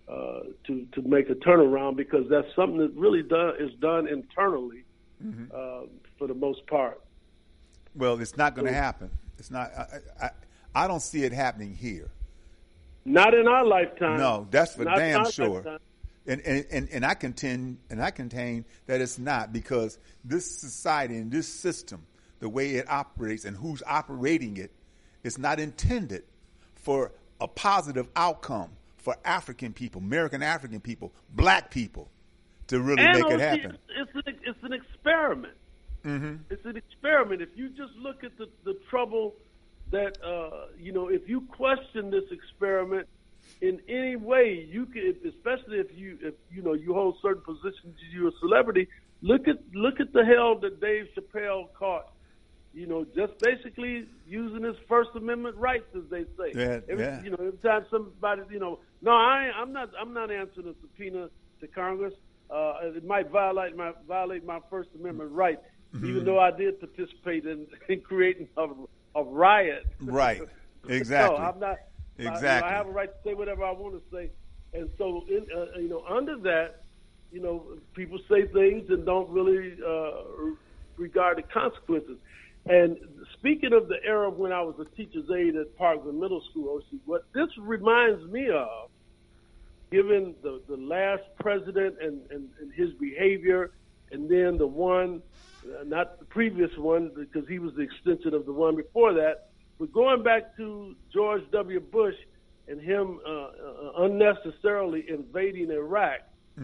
make a turnaround, because that's something that really is done internally for the most part. Well, it's not going to happen. It's not. I don't see it happening here. Not in our lifetime. No, that's for damn sure. Lifetime. And I contend that it's not, because this society and this system, the way it operates and who's operating it, is not intended for a positive outcome for African people, American African people, black people, to really make it happen. It's an experiment. It's an experiment. If you just look at the trouble that, if you question this experiment in any way, you can, especially if you hold certain positions, you're a celebrity. Look at the hell that Dave Chappelle caught. Just basically using his First Amendment rights, as they say. Every time somebody, no, I'm not answering a subpoena to Congress. It might violate my First Amendment right, even though I did participate in creating a riot. Right. Exactly. No, I'm not. Exactly. I have a right to say whatever I want to say, and so under that, people say things and don't really regard the consequences. And speaking of the era when I was a teacher's aide at Parkman Middle School, what this reminds me of, given the last president and his behavior, and then the one, not the previous one, because he was the extension of the one before that, but going back to George W. Bush and him unnecessarily invading Iraq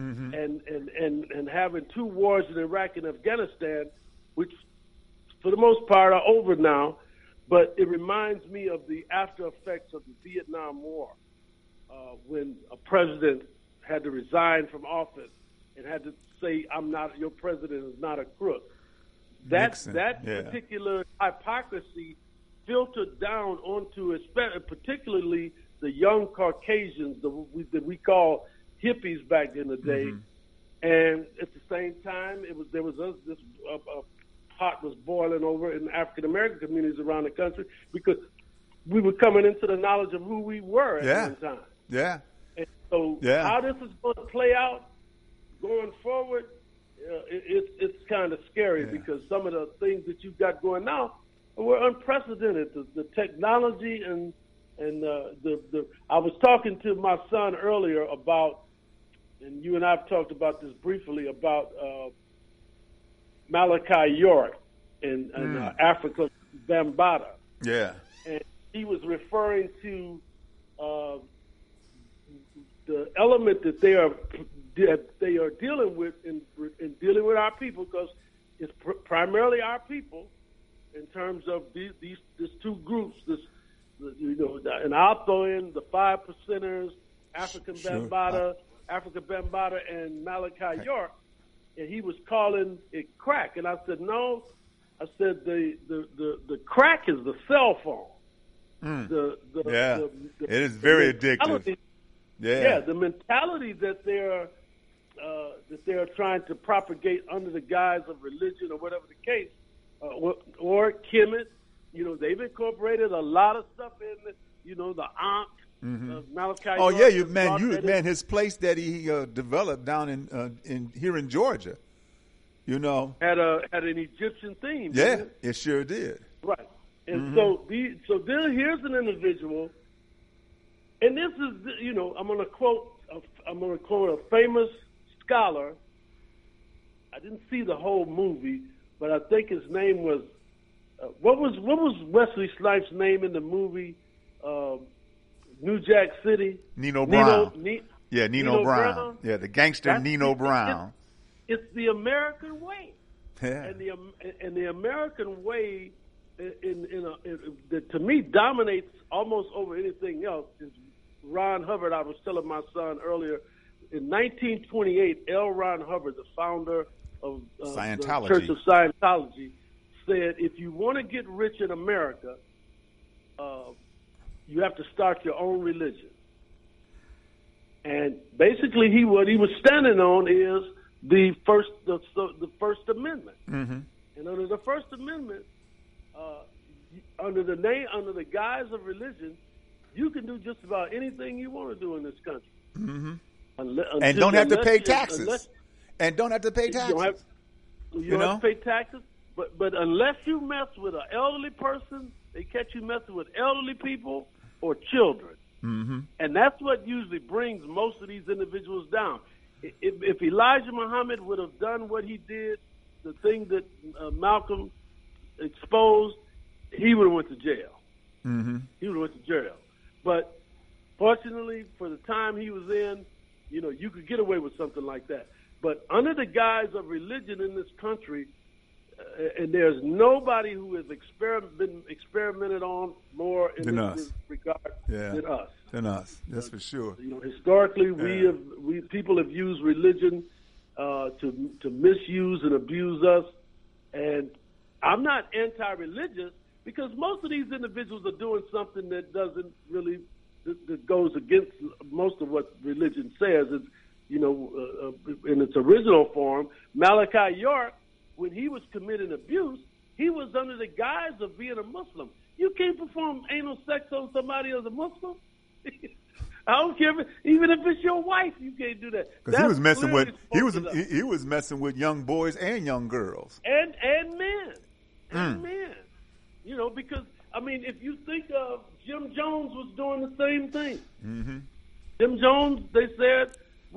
and having two wars in Iraq and Afghanistan, which for the most part are over now, but it reminds me of the after effects of the Vietnam War, when a president had to resign from office and had to say, your president is not a crook. That particular hypocrisy filtered down onto, particularly the young Caucasians that we call hippies back in the day. And at the same time, this pot was boiling over in African American communities around the country, because we were coming into the knowledge of who we were at one time. Yeah. And so how this is going to play out going forward, it's kind of scary, because some of the things that you've got going now were unprecedented. The technology and I was talking to my son earlier about, and you and I have talked about this briefly, about Malachi York and Africa Bambaataa. Yeah. And he was referring to the element that they are dealing with in dealing with our people, because it's primarily our people in terms of these two groups. And I'll throw in the 5%ers, African Bambaataa, and Malachi York, and he was calling it crack, and I said no. I said the crack is the cell phone. It is very addictive. The mentality that they're trying to propagate under the guise of religion or whatever the case, or Kemet. They've incorporated a lot of stuff in the Ankh, Malachi. Oh York, man, his place that he developed down in here in Georgia, had an Egyptian theme. Yeah, it sure did. Right, and so here's an individual, and this is I'm going to quote a famous scholar. I didn't see the whole movie, but I think his name was. What was Wesley Snipes' name in the movie New Jack City? Nino Brown. Nino Brown. Brown. Yeah, the gangster Nino Brown. It's the American way. Yeah. And the American way, that to me dominates almost over anything else, is Ron Hubbard. I was telling my son earlier, in 1928, L. Ron Hubbard, the founder of Scientology. the Church of Scientology, said, if you want to get rich in America, you have to start your own religion. And basically, what he was standing on is the First Amendment. Mm-hmm. And under the First Amendment, under the guise of religion, you can do just about anything you want to do in this country. Mm-hmm. And don't have to pay taxes. You don't have to pay taxes. But unless you mess with an elderly person, they catch you messing with elderly people or children. Mm-hmm. And that's what usually brings most of these individuals down. If Elijah Muhammad would have done what he did, the thing that Malcolm exposed, he would have went to jail. Mm-hmm. He would have went to jail. But fortunately, for the time he was in, you could get away with something like that. But under the guise of religion in this country, and there's nobody who has been experimented on more in this regard than us. That's for sure. Historically, people have used religion to misuse and abuse us, and I'm not anti-religious, because most of these individuals are doing something that doesn't really that goes against most of what religion says. It's, in its original form, Malachi York, when he was committing abuse, he was under the guise of being a Muslim. You can't perform anal sex on somebody as a Muslim. I don't care even if it's your wife, you can't do that. Because he was messing with young boys and young girls and men men. Because if you think of Jim Jones was doing the same thing. Mm-hmm. Jim Jones, they said,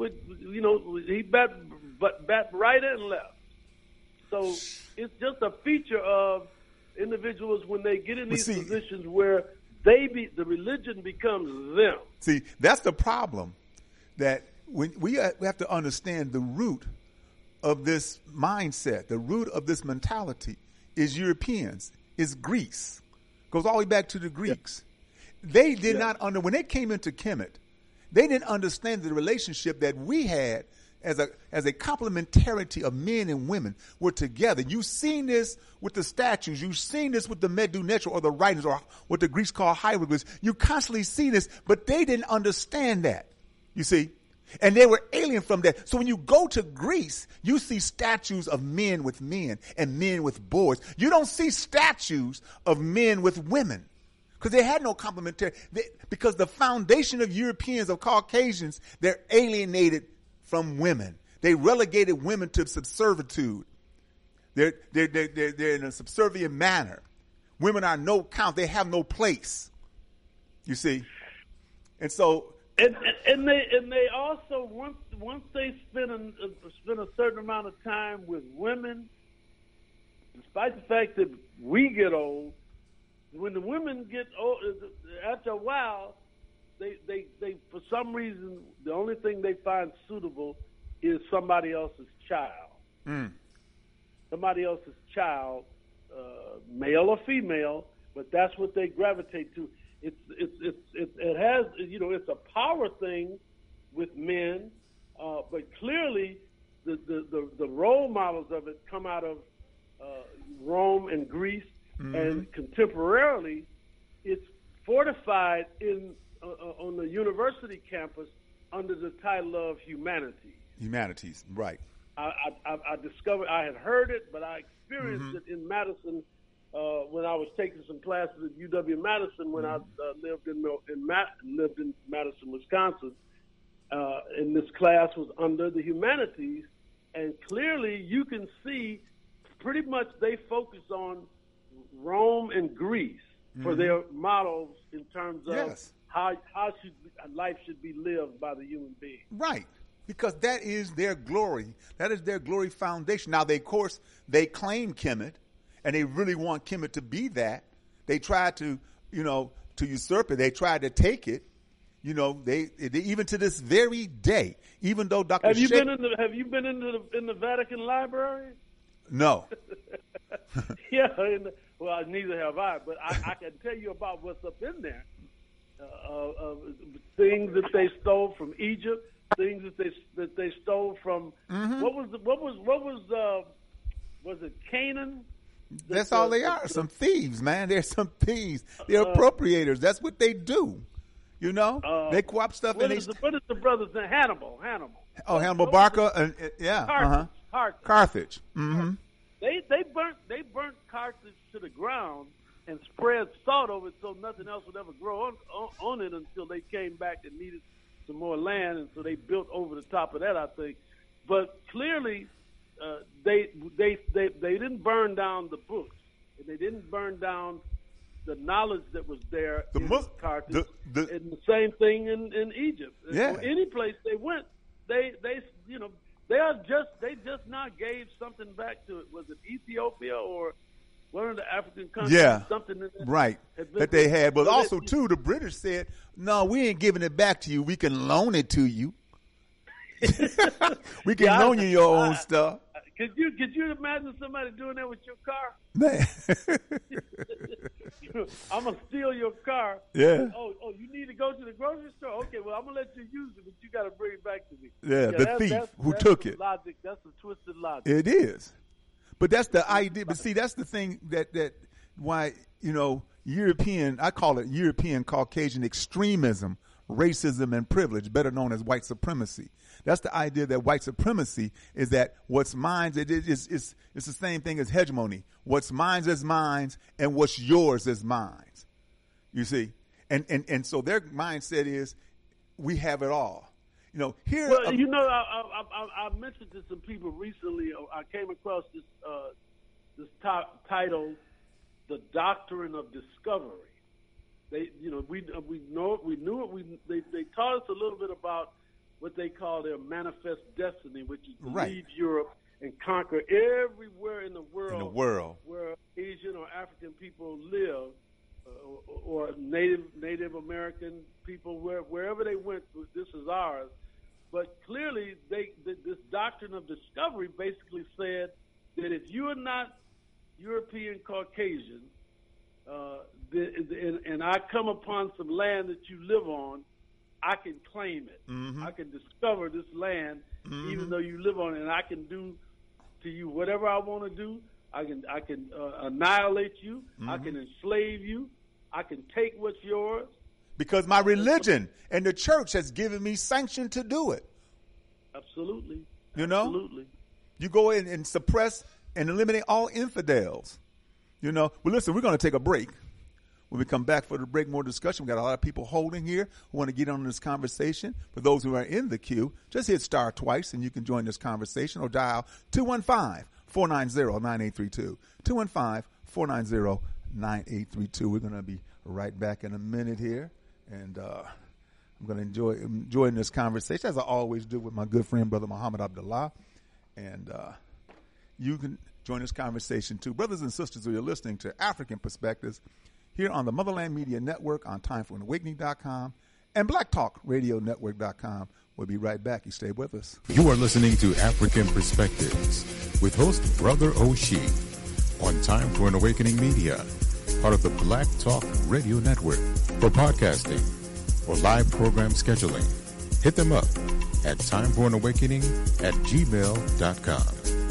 he bat right and left. So it's just a feature of individuals when they get in these positions where the religion becomes them. See, that's the problem. That when we have to understand the root of this mindset, the root of this mentality is Europeans, is Greece. Goes all the way back to the Greeks. Yeah. They did not when they came into Kemet, they didn't understand the relationship that we had as a complementarity of men and women were together. You've seen this with the statues. You've seen this with the Medu Neter, or the writings, or what the Greeks call hieroglyphs. You constantly see this, but they didn't understand that, you see. And they were alien from that. So when you go to Greece, you see statues of men with men and men with boys. You don't see statues of men with women, because they had no complementarity. Because the foundation of Europeans, of Caucasians, they're alienated from women. They relegated women to subservitude. They're in a subservient manner. Women are no count. They have no place. You see, and so and they also once they spend a certain amount of time with women, despite the fact that we get old, when the women get old, after a while, they for some reason the only thing they find suitable is somebody else's child. Somebody else's child, male or female, but that's what they gravitate to. It has, it's a power thing with men, but clearly the role models of it come out of Rome and Greece, and contemporarily, it's fortified on the university campus under the title of humanities. Humanities, right. I discovered, I had heard it, but I experienced it in Madison when I was taking some classes at UW-Madison when I lived in Madison, Wisconsin. And this class was under the humanities, and clearly you can see pretty much they focus on Rome and Greece for their models in terms of how life should be lived by the human being. Right. Because that is their glory. That is their glory foundation. Now, of course, they claim Kemet, and they really want Kemet to be that. They tried to, to usurp it. They tried to take it. They even to this very day, even though Dr. Have you been in the Vatican Library? No. Yeah. Well, neither have I. But I can tell you about what's up in there. Things that they stole from Egypt. Things that they stole from was it Canaan? That's all they are. Some thieves, man. They're some thieves. They're appropriators. That's what they do. They co-op stuff. What is the brothers name? Hannibal. Oh, Hannibal Barca. Yeah. Carthage. Mm-hmm. They burnt Carthage to the ground and spread salt over it so nothing else would ever grow on it until they came back and needed some more land, and so they built over the top of that, I think. But clearly, they didn't burn down the books, and they didn't burn down the knowledge that was there in Carthage, and the same thing in Egypt. Yeah. Or any place they went, they just now gave something back to it. Was it Ethiopia or one of the African countries? Yeah, something that they had. But also, too, the British said, no, we ain't giving it back to you. We can loan it to you. We can loan you your own stuff. Could you imagine somebody doing that with your car? Man. I'm going to steal your car. Yeah. Oh, you need to go to the grocery store? Okay, well, I'm going to let you use it, but you got to bring it back to me. Yeah, the thief who took it. Logic. That's the twisted logic. It is. But that's the idea. But see, that's the thing that why, European, I call it European Caucasian extremism, racism, and privilege, better known as white supremacy. That's the idea that white supremacy is that what's mine, it's the same thing as hegemony. What's mine is mine, and what's yours is mine. You see? And so their mindset is, we have it all. Here. Well, I mentioned to some people recently. I came across this title, "The Doctrine of Discovery." They knew it. They taught us a little bit about what they call their manifest destiny, which is to leave Europe and conquer everywhere in the world where Asian or African people live, or Native American people, wherever they went, this is ours. But clearly, this doctrine of discovery basically said that if you are not European Caucasian, and I come upon some land that you live on, I can claim it. I can discover this land, even though you live on it, and I can do to you whatever I want to do. I can annihilate you. I can enslave you. I can take what's yours. Because my religion and the church has given me sanction to do it. Absolutely. Absolutely. You go in and suppress and eliminate all infidels. Well, listen, we're going to take a break. When we come back for the break, more discussion. We got a lot of people holding here who want to get on this conversation. For those who are in the queue, just hit star twice and you can join this conversation, or dial 215-490-9832. 215-490-9832. We're going to be right back in a minute here. And I'm going to enjoy this conversation, as I always do, with my good friend, Brother Muhammad Abdullah. And you can join this conversation, too. Brothers and sisters who are listening to African Perspectives, here on the Motherland Media Network on TimeForAnAwakening.com and BlackTalkRadioNetwork.com. We'll be right back. You stay with us. You are listening to African Perspectives with host Brother Oshie on Time for an Awakening Media, part of the Black Talk Radio Network. For podcasting or live program scheduling, hit them up at timeforanawakening@gmail.com.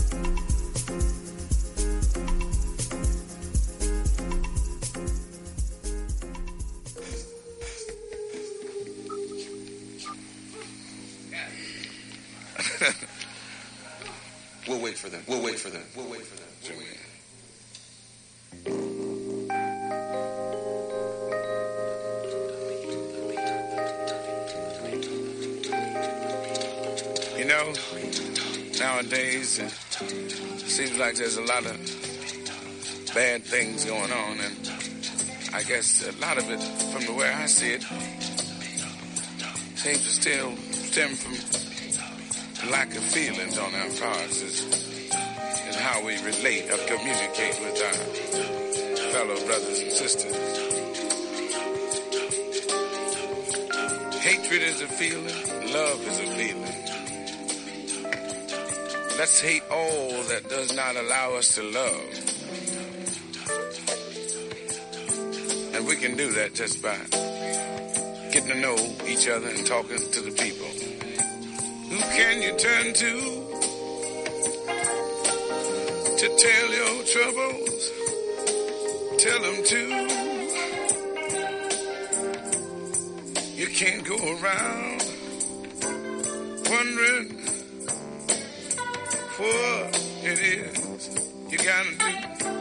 We'll wait for them. We'll wait for them. We'll wait for them. You know, nowadays it seems like there's a lot of bad things going on, and I guess a lot of it, from the way I see it, seems to still stem from lack of feelings on our parts is how we relate or communicate with our fellow brothers and sisters. Hatred is a feeling, love is a feeling. Let's hate all that does not allow us to love. And we can do that just by getting to know each other and talking to the people. Who can you turn to tell your troubles? Tell them to. You can't go around wondering what it is you gotta do.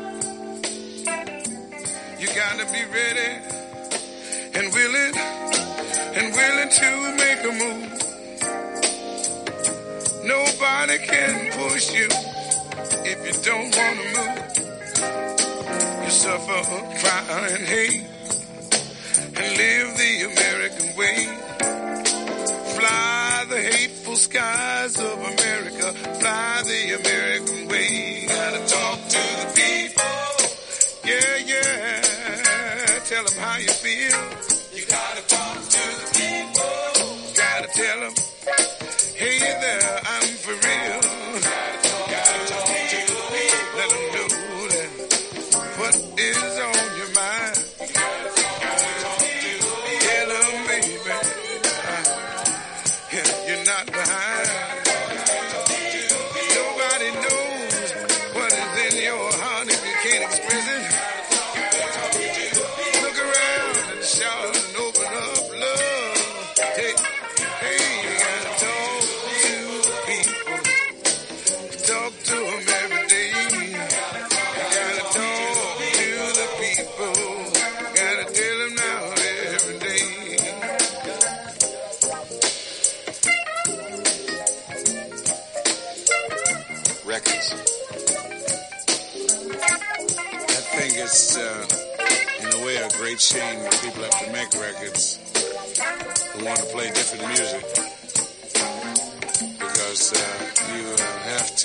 You gotta be ready and willing to make a move. Nobody can push you if you don't want to move. You suffer, cry, and hate, and live the American way. Fly the hateful skies of America, fly the American way. Gotta talk to the people, yeah. Tell them how you feel. You gotta talk to the people. Gotta tell them, hey there, I'm for real. Gotta talk to the people. Let them know that what is on your mind. Tell them, baby, you're not behind. Nobody knows what is in your heart if you can't express it. Look around and shout and open up love. Hey, you gotta talk to the people. Talk to them every day. You gotta talk to the people. Gotta tell them now every day. Records. I think it's, in a way, a great shame that people have to make records who want to play different music. Because you have to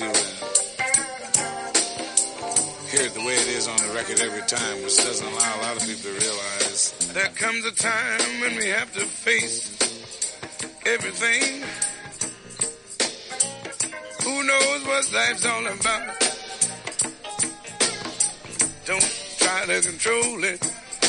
hear it the way it is on the record every time, which doesn't allow a lot of people to realize. There comes a time when we have to face everything. Who knows what life's all about? Don't try to control it.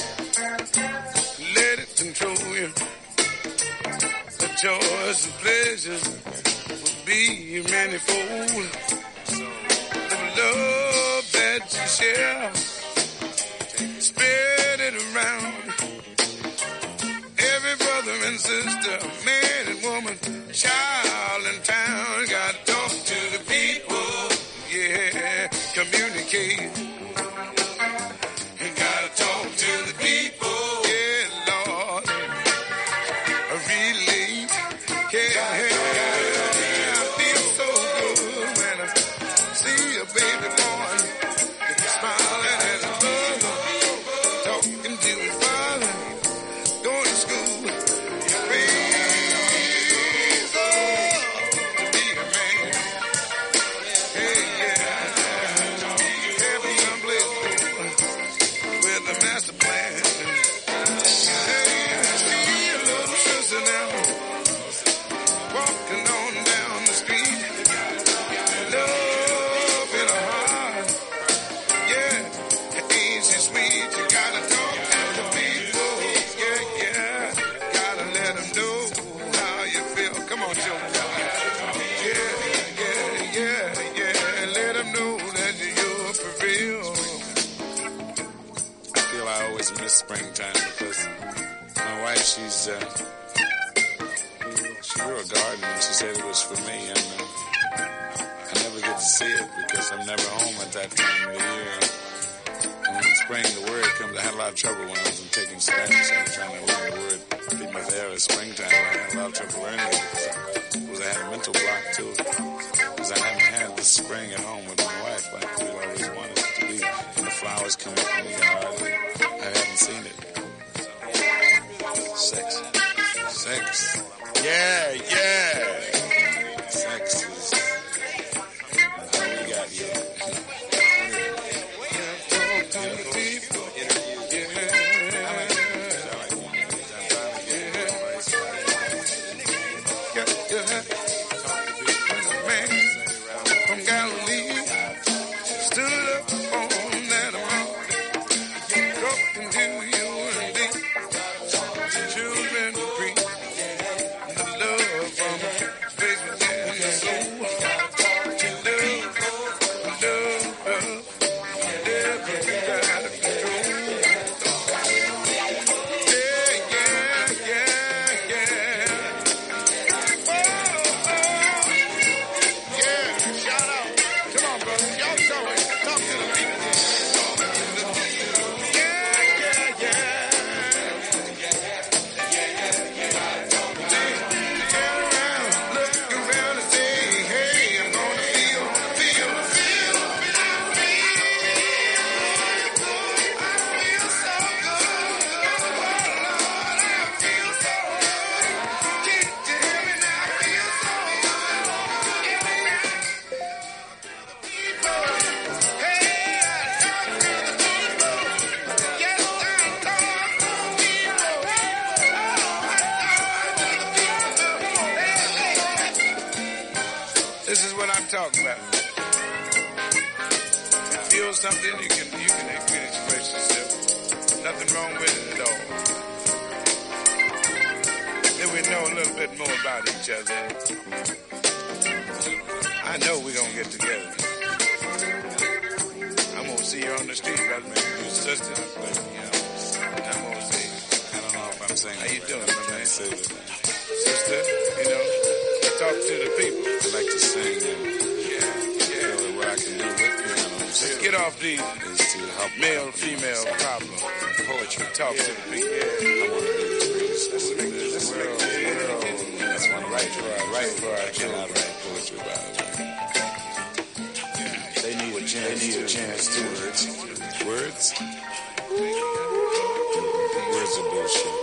Let it control you. The joys and pleasures will be manifold. The love that you share, spread it around. Every brother and sister, man and woman, child in town, gotta talk to the people, yeah, communicate. You gotta talk to the people, yeah, Lord, relate, yeah. I feel so good when I see a baby born, smiling at his mother, talking to his father, going to school. Praise the Lord. springtime because my wife, she grew a garden and she said it was for me, and I never get to see it because I'm never home at that time of the year. And in the spring, the word comes. I had a lot of trouble when I was taking Spanish and trying to learn the word. People there was springtime. I had a lot of trouble learning it because I had a mental block too. Because I hadn't had the spring at home with my wife like we always wanted it to be. And the flowers come up in the yard. And I hadn't seen it. Sex. Yeah. Sex is all we got here. From Galilee stood up on that mountain, talking to you and me, children free, the love from faith within the soul, talking about. If you feel something, you can express yourself. Nothing wrong with it at all. Then we know a little bit more about each other. I know we're gonna get together. I'm gonna see you on the street, brother. Your sister, I'm gonna see you. I don't know if I'm saying. How you doing, my man? Sister, talk to the people. I like to sing and what I can do with piano. Let's get off these male, female problems. Poetry, talk to the people. I want to do this world. That's one write for our children. I write poetry about it. They need a chance to words. Words are bullshit.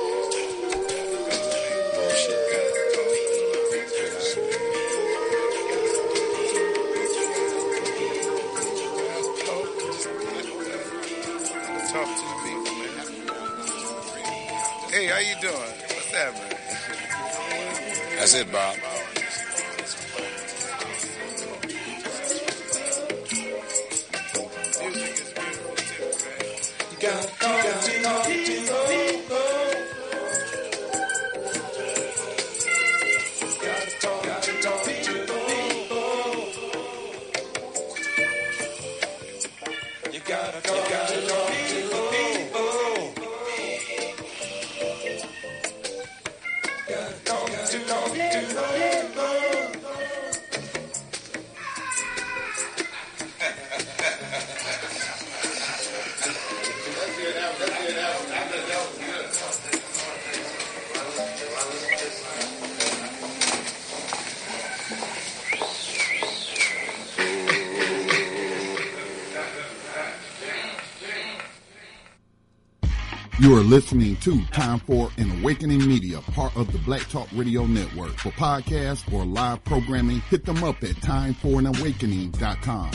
Talk to the people, man. Hey, how you doing? What's happening? That's it, Bob. Music is beautiful too, man. You gotta talk to the people. Gotta talk to the people. You gotta talk to the people. You are listening to Time for an Awakening Media, part of the Black Talk Radio Network. For podcasts or live programming, hit them up at timeforanawakening.com.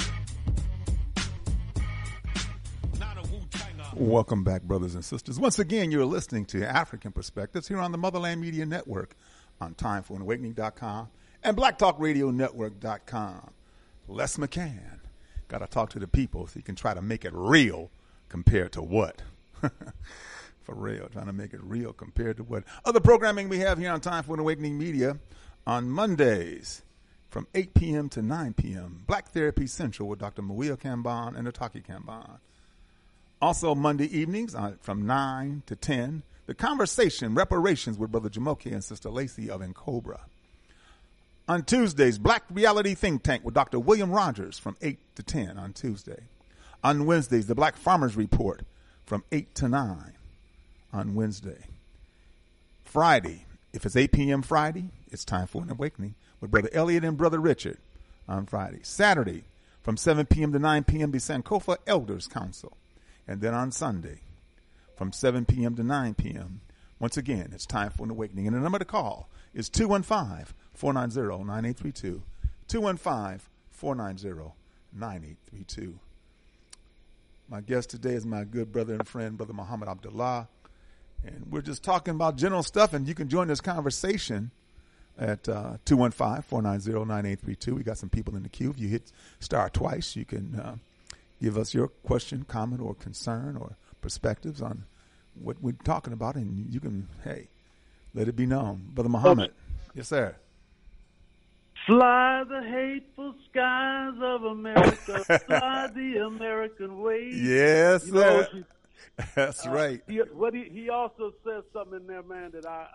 Welcome back, brothers and sisters. Once again, you're listening to African Perspectives here on the Motherland Media Network on timeforanawakening.com and blacktalkradionetwork.com. Les McCann. Got to talk to the people so you can try to make it real compared to what? For real, trying to make it real compared to what other programming we have here on Time for an Awakening Media on Mondays from 8 p.m. to 9 p.m. Black Therapy Central with Dr. Mawia Kamban and Ataki Kamban. Also, Monday evenings from 9 to 10, The Conversation, Reparations with Brother Jamoke and Sister Lacey of Cobra. On Tuesdays, Black Reality Think Tank with Dr. William Rogers from 8 to 10 on Tuesday. On Wednesdays, the Black Farmers Report from 8 to 9 on Wednesday. Friday, if it's 8 p.m. Friday, it's time for an awakening with Brother Elliot and Brother Richard on Friday. Saturday, from 7 p.m. to 9 p.m., the Sankofa Elders Council. And then on Sunday, from 7 p.m. to 9 p.m., once again, it's time for an awakening. And the number to call is 215-490-9832. 215-490-9832. My guest today is my good brother and friend, Brother Muhammad Abdullah. And we're just talking about general stuff, and you can join this conversation at 215-490-9832. We got some people in the queue. If you hit star twice, you can give us your question, comment, or concern or perspectives on what we're talking about, and you can, let it be known. Brother Muhammad. Yes, sir. Fly the hateful skies of America, fly the American way. Yes, sir. That's right. He also says something in there, man, that I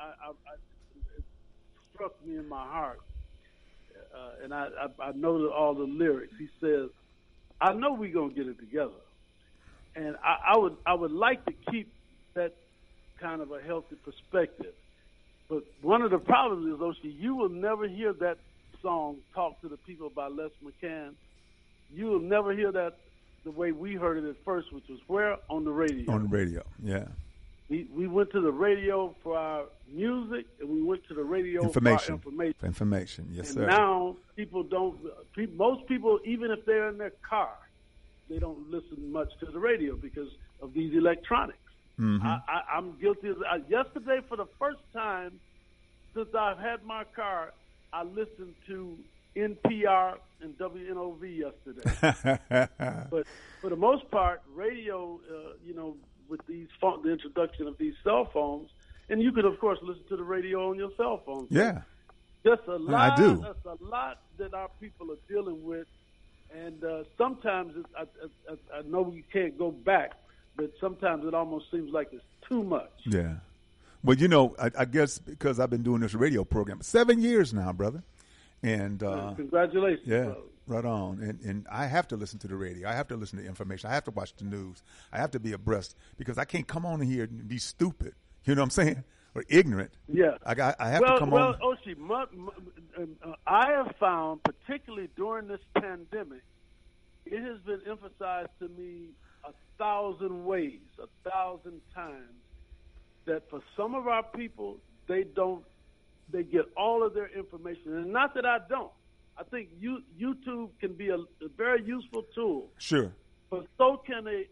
struck me in my heart, and I know all the lyrics. He says, "I know we're gonna get it together," and I would like to keep that kind of a healthy perspective. But one of the problems is, Oshi, you will never hear that song "Talk to the People" by Les McCann. You will never hear that the way we heard it at first, which was where? On the radio. On the radio, yeah. We went to the radio for our music, and we went to the radio for our information. Yes, and sir. Now people don't. Most people, even if they're in their car, they don't listen much to the radio because of these electronics. Mm-hmm. I'm guilty of that. Yesterday, for the first time since I've had my car, I listened to NPR and WNOV yesterday. But for the most part, radio, with the introduction of these cell phones, and you can, of course, listen to the radio on your cell phone. Yeah. Just a lot. I do. That's a lot that our people are dealing with. And sometimes I know we can't go back, but sometimes it almost seems like it's too much. Yeah. Well, I guess because I've been doing this radio program 7 years now, brother. And congratulations. Yeah, brother. Right on. And I have to listen to the radio. I have to listen to information. I have to watch the news. I have to be abreast because I can't come on here and be stupid. You know what I'm saying? Or ignorant. Yeah. I have to come on. Well, Oshi, I have found, particularly during this pandemic, it has been emphasized to me 1,000 ways, 1,000 times, that for some of our people, they get all of their information. And not that I don't. I think YouTube can be a very useful tool. Sure. But so can a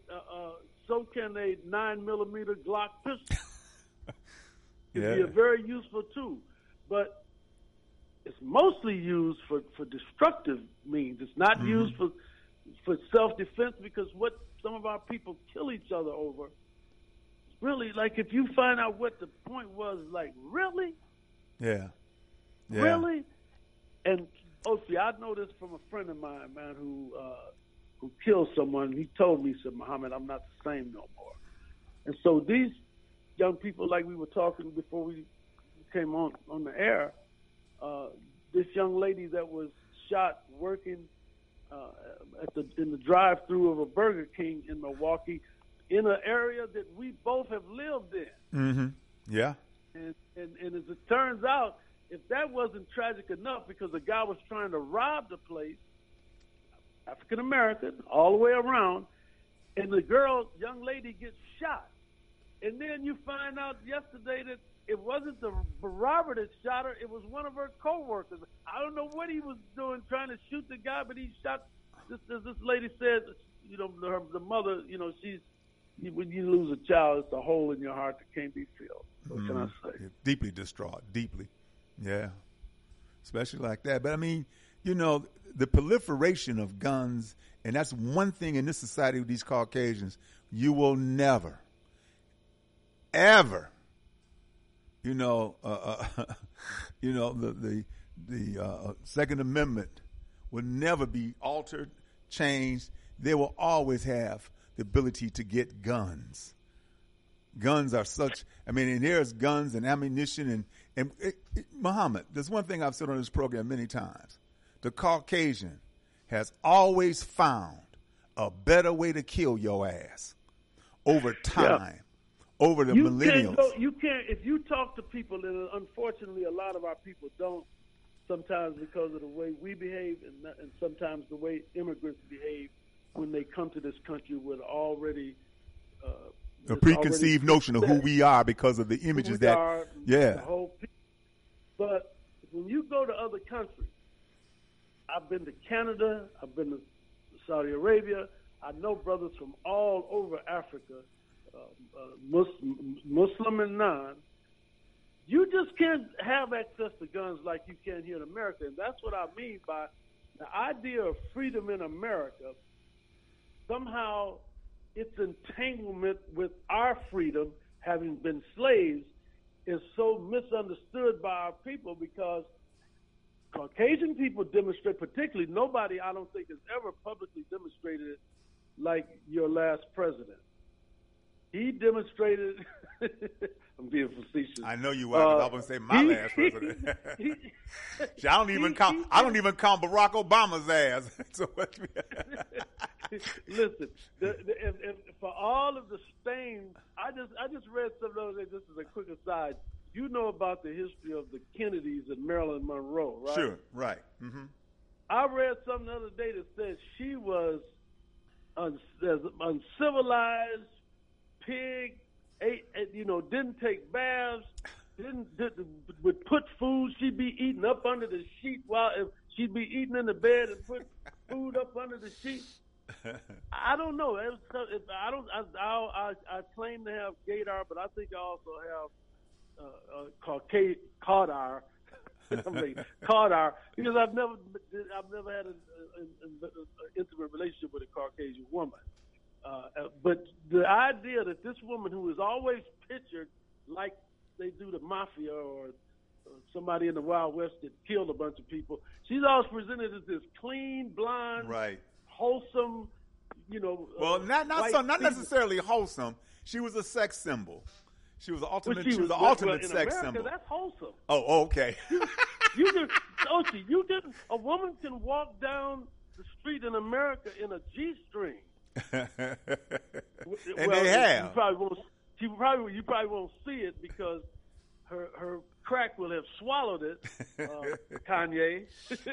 9mm Glock pistol. Can be a very useful tool. But it's mostly used for destructive means. It's not used for self-defense, because what some of our people kill each other over, really, like, if you find out what the point was, like, really? Yeah. Really? And, see, I know this from a friend of mine, man, who killed someone. He told me, he said, "Muhammad, I'm not the same no more." And so these young people, like we were talking before we came on the air, this young lady that was shot working in the drive-through of a Burger King in Milwaukee, in an area that we both have lived in. Mm-hmm. Yeah. And as it turns out, if that wasn't tragic enough, because the guy was trying to rob the place, African American, all the way around, and the young lady gets shot. And then you find out yesterday that it wasn't the robber that shot her, it was one of her co-workers. I don't know what he was doing trying to shoot the guy, but he shot, this lady said, the mother, when you lose a child, it's a hole in your heart that can't be filled. What can I say? You're deeply distraught, deeply. Yeah. Especially like that. But, I mean, the proliferation of guns, and that's one thing in this society with these Caucasians, you will never, ever, the Second Amendment will never be altered, changed. They will always have the ability to get guns. Guns are such, and there's guns and ammunition and Muhammad, there's one thing I've said on this program many times. The Caucasian has always found a better way to kill your ass over time, over the millennials. You can't, if you talk to people, and unfortunately a lot of our people don't, sometimes because of the way we behave and sometimes the way immigrants behave when they come to this country with already a preconceived notion of who we are because of the images that, the whole people. But when you go to other countries, I've been to Canada, I've been to Saudi Arabia, I know brothers from all over Africa, Muslim and non. You just can't have access to guns like you can here in America. And that's what I mean by the idea of freedom in America. Somehow its entanglement with our freedom, having been slaves, is so misunderstood by our people because Caucasian people demonstrate, particularly nobody I don't think has ever publicly demonstrated it like your last president. He demonstrated, I'm being facetious. I know you are, because I was going to say my last president. I don't even count Barack Obama's ass. So listen, for all of the stains, I just read some of those. Just as a quick aside, you know about the history of the Kennedys and Marilyn Monroe, right? Sure, right. Mm-hmm. I read something the other day that said she was uncivilized, pig, didn't take baths, would put food. She'd be eating up under the sheet if she'd be eating in the bed and put food up under the sheet. I don't know. I claim to have gaydar, but I think I also have Cardar. Cardar, because I've never had an intimate relationship with a Caucasian woman. But the idea that this woman, who is always pictured like they do the mafia or somebody in the Wild West that killed a bunch of people, she's always presented as this clean, blonde, right, wholesome, Well, not necessarily wholesome. She was a sex symbol. She was the ultimate. She was the ultimate sex America, symbol. That's wholesome. Oh, okay. A woman can walk down the street in America in a G-string. And they have. You probably won't see it because her crack will have swallowed it, Kanye.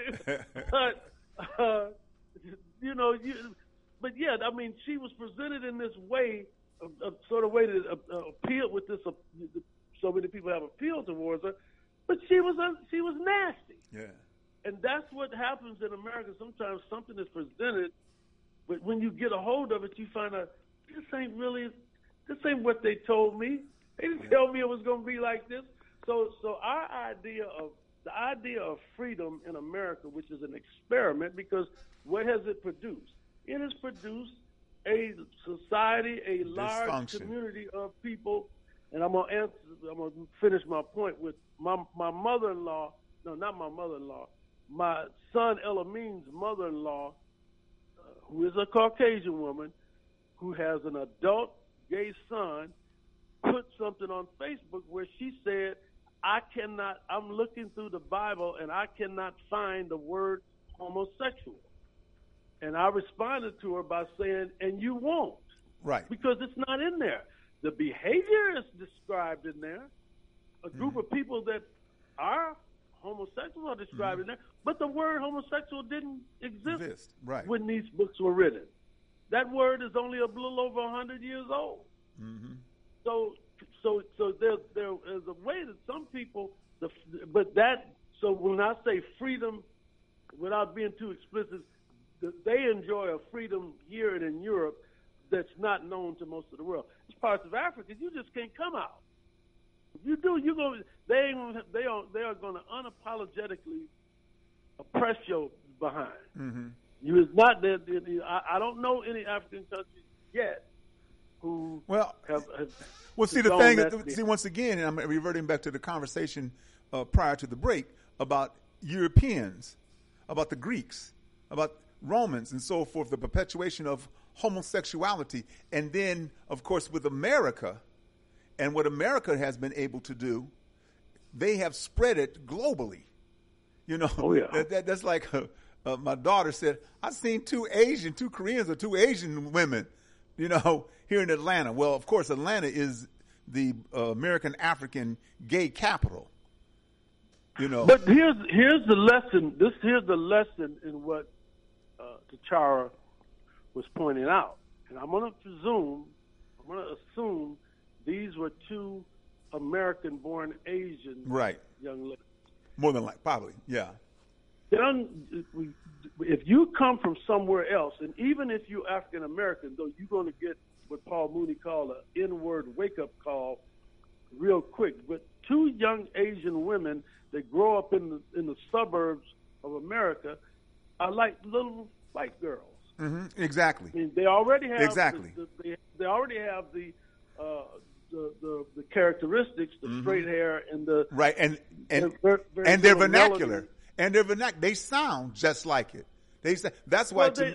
But yeah, I mean, she was presented in this way, a sort of way to appeal with this. So many people have appealed towards her, but she was nasty. Yeah. And that's what happens in America. Sometimes something is presented, but when you get a hold of it, you find out this ain't what they told me. They didn't tell me it was going to be like this. So the idea of freedom in America, which is an experiment, because what has it produced? It has produced a society, a large community of people. And I'm gonna finish my point with my mother-in-law. No, not my mother-in-law. My son Elamin's mother-in-law, who is a Caucasian woman, who has an adult gay son, put something on Facebook where she said, I'm looking through the Bible and I cannot find the word homosexual. And I responded to her by saying, and you won't. Right. Because it's not in there. The behavior is described in there. A group of people that are homosexual are described in there. But the word homosexual didn't exist right, when these books were written. That word is only a little over 100 years old. Mm-hmm. So there is a way that some people, so when I say freedom, without being too explicit, they enjoy a freedom here and in Europe that's not known to most of the world. There's parts of Africa you just can't come out. If you do, they are going to unapologetically oppress your behind. Mm-hmm. You is not there. I don't know any African countries yet who have see, the thing is, once again, and I'm reverting back to the conversation prior to the break about Europeans, about the Greeks, about Romans and so forth, the perpetuation of homosexuality. And then, of course, with America and what America has been able to do, they have spread it globally. You know, that's like my daughter said, I've seen two Koreans or two Asian women, you know, here in Atlanta. Well, of course, Atlanta is the American African gay capital. You know, but here's the lesson. Here's the lesson in what T'Challa was pointing out, and I'm going to assume these were two American-born Asian young ladies. More than like, probably, yeah. If you come from somewhere else, and even if you're African American, though, you're going to get what Paul Mooney called an N-word wake-up call real quick. But two young Asian women that grow up in the suburbs of America are like little white girls. Mm-hmm. Exactly. I mean, they already have they already have the characteristics, the straight hair and the and their vernacular. And their vernacular, they sound just like it. They say that's why they're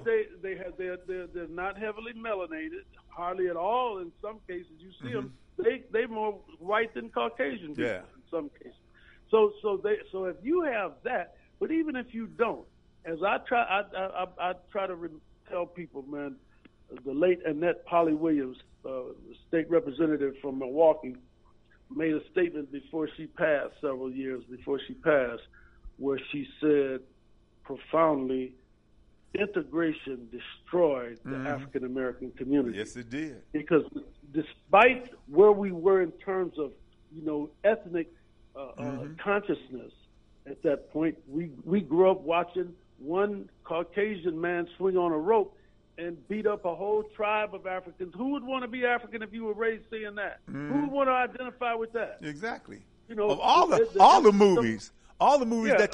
not heavily melanated, hardly at all. In some cases, you see them. They more white than Caucasian people in some cases. So if you have that, but even if you don't, as I try to tell people, man, the late Annette Polly Williams, state representative from Milwaukee, made a statement before she passed, several years before she passed, where she said profoundly, integration destroyed the African American community. Yes, it did. Because despite where we were in terms of, ethnic consciousness at that point, we grew up watching one Caucasian man swing on a rope and beat up a whole tribe of Africans. Who would want to be African if you were raised seeing that? Who would want to identify with that? Exactly. Of all the movies. All the movies Tarzan,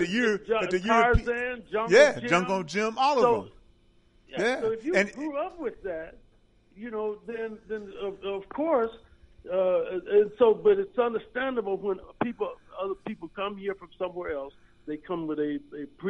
Jungle Jim, all of them. So if you grew up with that, then of course, but it's understandable when other people come here from somewhere else. They come with a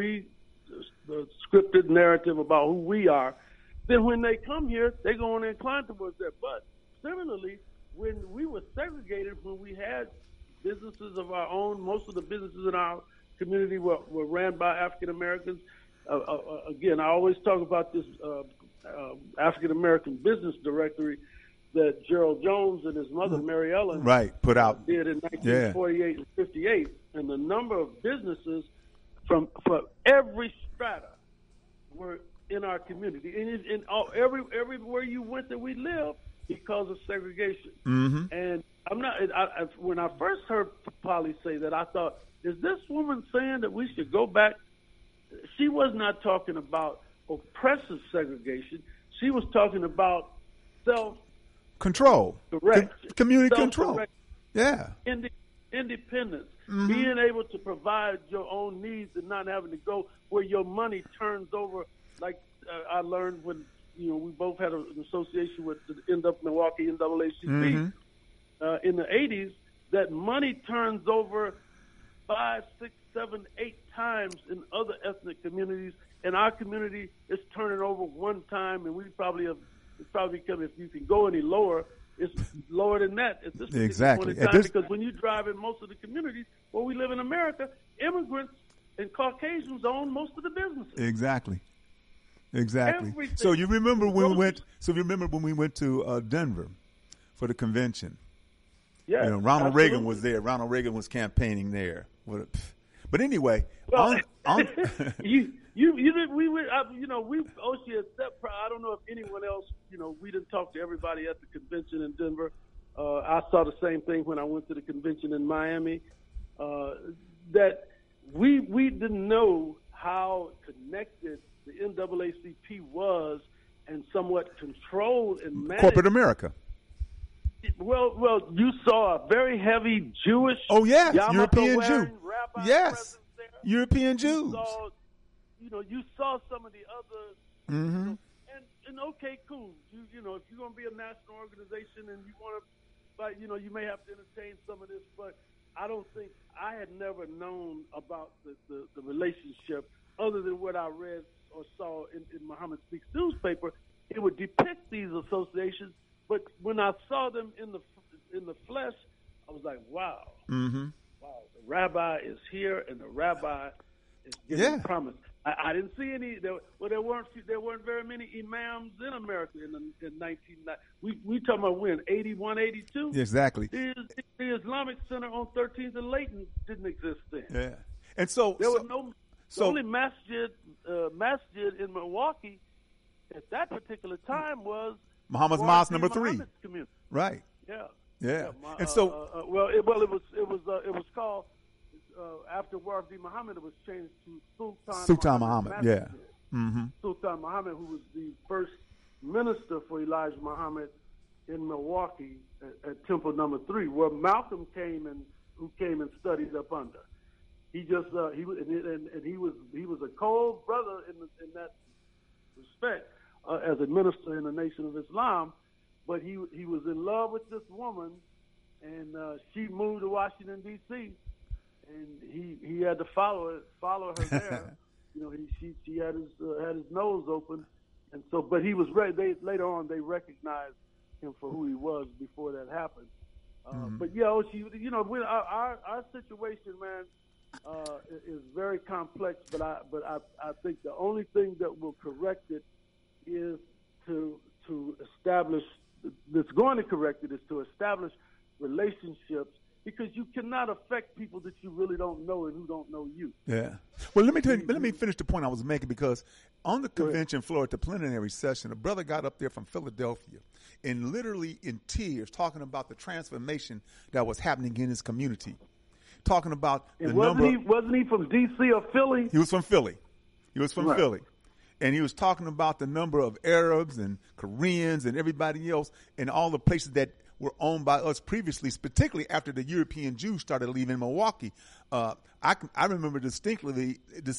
scripted narrative about who we are. Then when they come here, they're going to incline towards that. But similarly, when we were segregated, when we had businesses of our own, most of the businesses in our community were ran by African Americans. Again, I always talk about this African American business directory that Gerald Jones and his mother, Mary Ellen, put out did in 1948 and 58. And the number of businesses from every strata were in our community. And everywhere you went that we lived because of segregation. And when I first heard Polly say that, I thought, is this woman saying that we should go back? She was not talking about oppressive segregation. She was talking about self-control, community control. Independence, being able to provide your own needs and not having to go where your money turns over. Like I learned when we both had an association with the Milwaukee NAACP in the 80s, that money turns over 5, 6, 7, 8 times in other ethnic communities, and our community is turning over one time, and it's probably come, if you can go any lower, it's lower than that at this point in time, because when you drive in most of the communities where we live in America, immigrants and Caucasians own most of the businesses. Exactly. Everything. So you remember when we went to Denver for the convention? Yeah, Ronald Reagan was there. Ronald Reagan was campaigning there. But anyway, we Oshie except I don't know if anyone else. We didn't talk to everybody at the convention in Denver. I saw the same thing when I went to the convention in Miami. That we didn't know how connected the NAACP was and somewhat controlled and managed corporate America. Well, you saw a very heavy Jewish. Oh yes, European Jew. Yes, European Jews. You saw some of the other. And okay, cool. If you're going to be a national organization and you want to, but you may have to entertain some of this. But I don't think I had never known about the relationship other than what I read or saw in Muhammad Speaks newspaper, it would depict these associations. But when I saw them in the flesh, I was like, wow, Mm-hmm. wow, the rabbi is here, and the rabbi is getting promised. I didn't see any. There weren't very many imams in America in 1990. We talking about when 81, 82. Exactly. The Islamic Center on 13th and Layton didn't exist then. Yeah, and so there was the only masjid in Milwaukee at that particular time was Muhammad's Mosque number 3. Community. Right. Yeah. And so, it was called after Warith D. Muhammad. It was changed to Sultan Muhammad. Yeah. Mm-hmm. Sultan Muhammad, who was the first minister for Elijah Muhammad in Milwaukee at Temple number 3, where Malcolm came and studied up under. He just he was a cold brother in that respect as a minister in the Nation of Islam, but he was in love with this woman, and she moved to Washington D.C. and he had to follow her there. She had his nose open, and so but he was ready. Later on they recognized him for who he was before that happened. But our situation, man, is very complex. But I think the only thing that will correct it is to establish. That's going to correct it is to establish relationships, because you cannot affect people that you really don't know and who don't know you. Yeah. Well, let me finish the point I was making, because on the convention floor at the plenary session, a brother got up there from Philadelphia and literally in tears talking about the transformation that was happening in his community, talking about wasn't he from D.C. or Philly? He was from Philly. Philly. And he was talking about the number of Arabs and Koreans and everybody else and all the places that were owned by us previously, particularly after the European Jews started leaving Milwaukee. I remember distinctly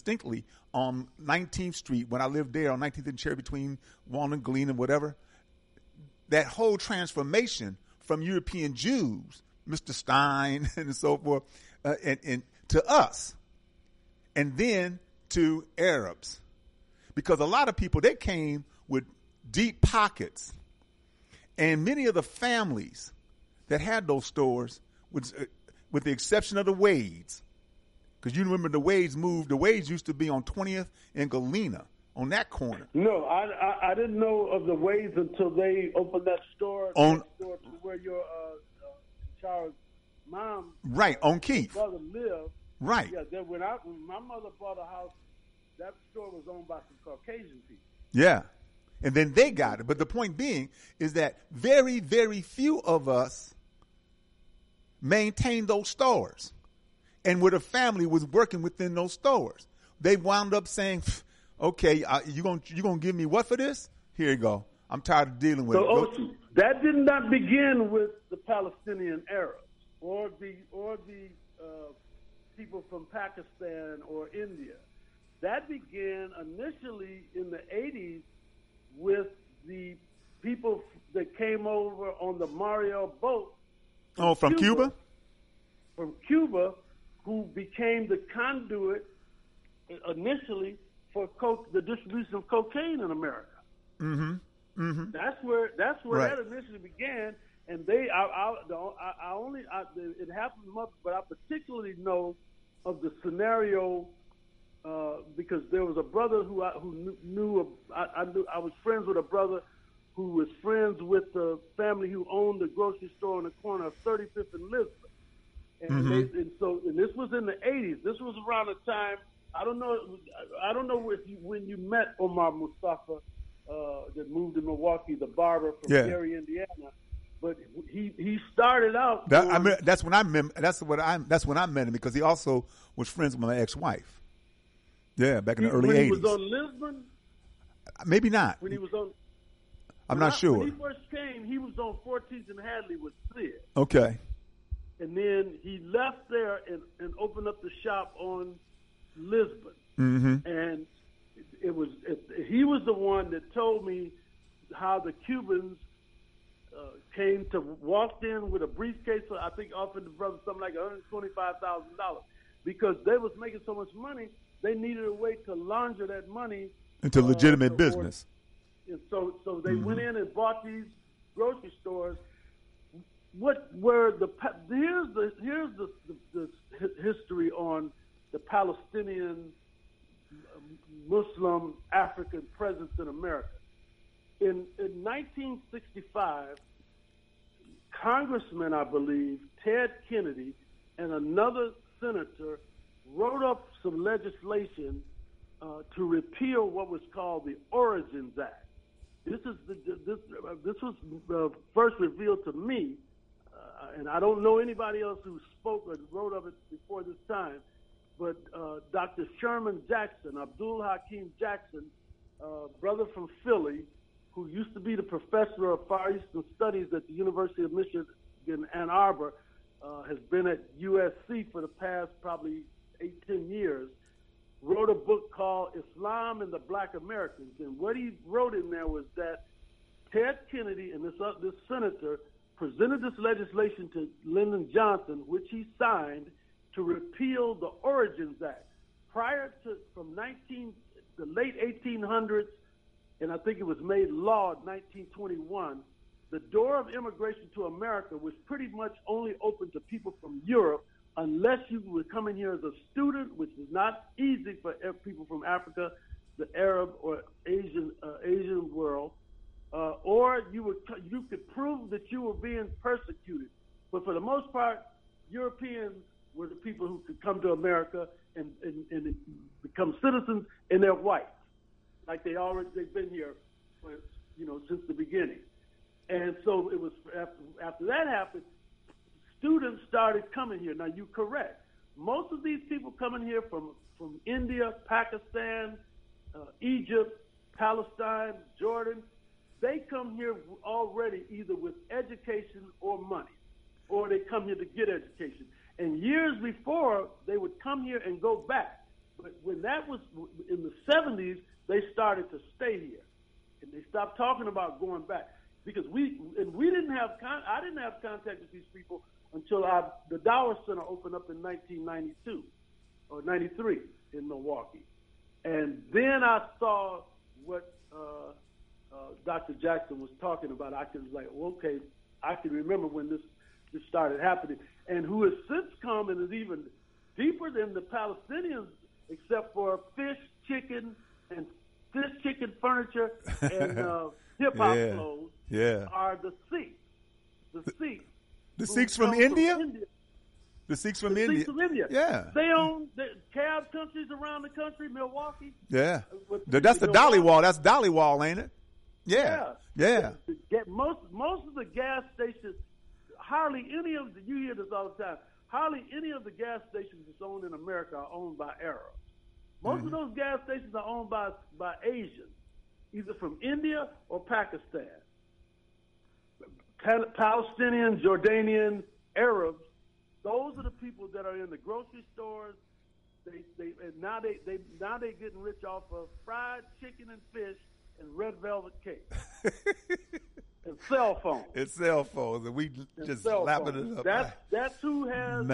on 19th Street when I lived there on 19th and Cherry between Walnut Glen and whatever. That whole transformation from European Jews, Mr. Stein and so forth, and to us, and then to Arabs. Because a lot of people, they came with deep pockets. And many of the families that had those stores, with the exception of the Wades, because you remember the Wades moved. The Wades used to be on 20th and Galena, on that corner. No, I didn't know of the Wades until they opened that store to where your child's mom, right, on Keith, brother lived. Right. Yeah. When my mother bought a house, that store was owned by some Caucasian people. Yeah. And then they got it. But the point being is that very, very few of us maintained those stores. And where the family was working within those stores. They wound up saying, okay, you gonna give me what for this? Here you go. I'm tired of dealing with it. That did not begin with the Palestinian Arabs or the people from Pakistan or India. That began initially in the 80s with the people that came over on the Mariel boat. From Cuba? From Cuba, who became the conduit initially for the distribution of cocaine in America. Mm-hmm. Mm-hmm. That's where right. That initially began, and it happened much, but I particularly know of the scenario. Because there was a brother who I was friends with a brother who was friends with the family who owned the grocery store on the corner of 35th and Lisbon, and this was in the 80s. This was around the time I don't know when you met Omar Mustafa that moved to Milwaukee, the barber from Gary, Indiana. But he started out. That's when I met him, because he also was friends with my ex-wife. Yeah, back in the early 80s. When he was on Lisbon? Maybe not. When he was on... I'm not sure. When he first came, he was on 14th and Hadley with Sid. Okay. And then he left there and opened up the shop on Lisbon. Mm-hmm. And he was the one that told me how the Cubans walked in with a briefcase. So I think offered the brother something like $125,000 because they was making so much money. they needed a way to launder that money into legitimate business. And so they went in and bought these grocery stores. What were here's the history on the Palestinian Muslim African presence in America. In 1965, Congressman, I believe, Ted Kennedy and another senator wrote up some legislation to repeal what was called the Origins Act. This was first revealed to me, and I don't know anybody else who spoke or wrote of it before this time, but Dr. Sherman Jackson, Abdul Hakim Jackson, brother from Philly, who used to be the professor of Far Eastern Studies at the University of Michigan in Ann Arbor, has been at USC for the past probably 8-10 years, wrote a book called Islam and the Black Americans. And what he wrote in there was that Ted Kennedy and this senator presented this legislation to Lyndon Johnson, which he signed, to repeal the Origins Act. Prior to, from the late 1800s, and I think it was made law in 1921, the door of immigration to America was pretty much only open to people from Europe, unless you were coming here as a student, which is not easy for people from Africa, the Arab or Asian world, or you could prove that you were being persecuted. But for the most part, Europeans were the people who could come to America and become citizens, and they're white, like they've been here for, since the beginning. And so it was after that happened, students started coming here. Now, you're correct. Most of these people coming here from India, Pakistan, Egypt, Palestine, Jordan, they come here already either with education or money, or they come here to get education. And years before, they would come here and go back. But when that was in the 70s, they started to stay here. And they stopped talking about going back. Because I didn't have contact with these people until the Dower Center opened up in 1992 or 93 in Milwaukee. And then I saw what Dr. Jackson was talking about. I was like, well, okay, I can remember when this started happening. And who has since come and is even deeper than the Palestinians, except for fish, chicken furniture, and hip-hop clothes, are the Sikhs. The Sikhs from India? The Sikhs from India. Sikhs from India. Yeah. They own the cab countries around the country, Milwaukee. Yeah. That's the Dhaliwal. That's Dhaliwal, ain't it? Yeah. Most of the gas stations, hardly any of you hear this all the time, hardly any of the gas stations that's owned in America are owned by Arabs. Most of those gas stations are owned by Asians, either from India or Pakistan. Palestinian, Jordanian, Arabs, those are the people that are in the grocery stores. Now they're getting rich off of fried chicken and fish and red velvet cake. And cell phones. It's cell phones, and we just lapping it up. That's who has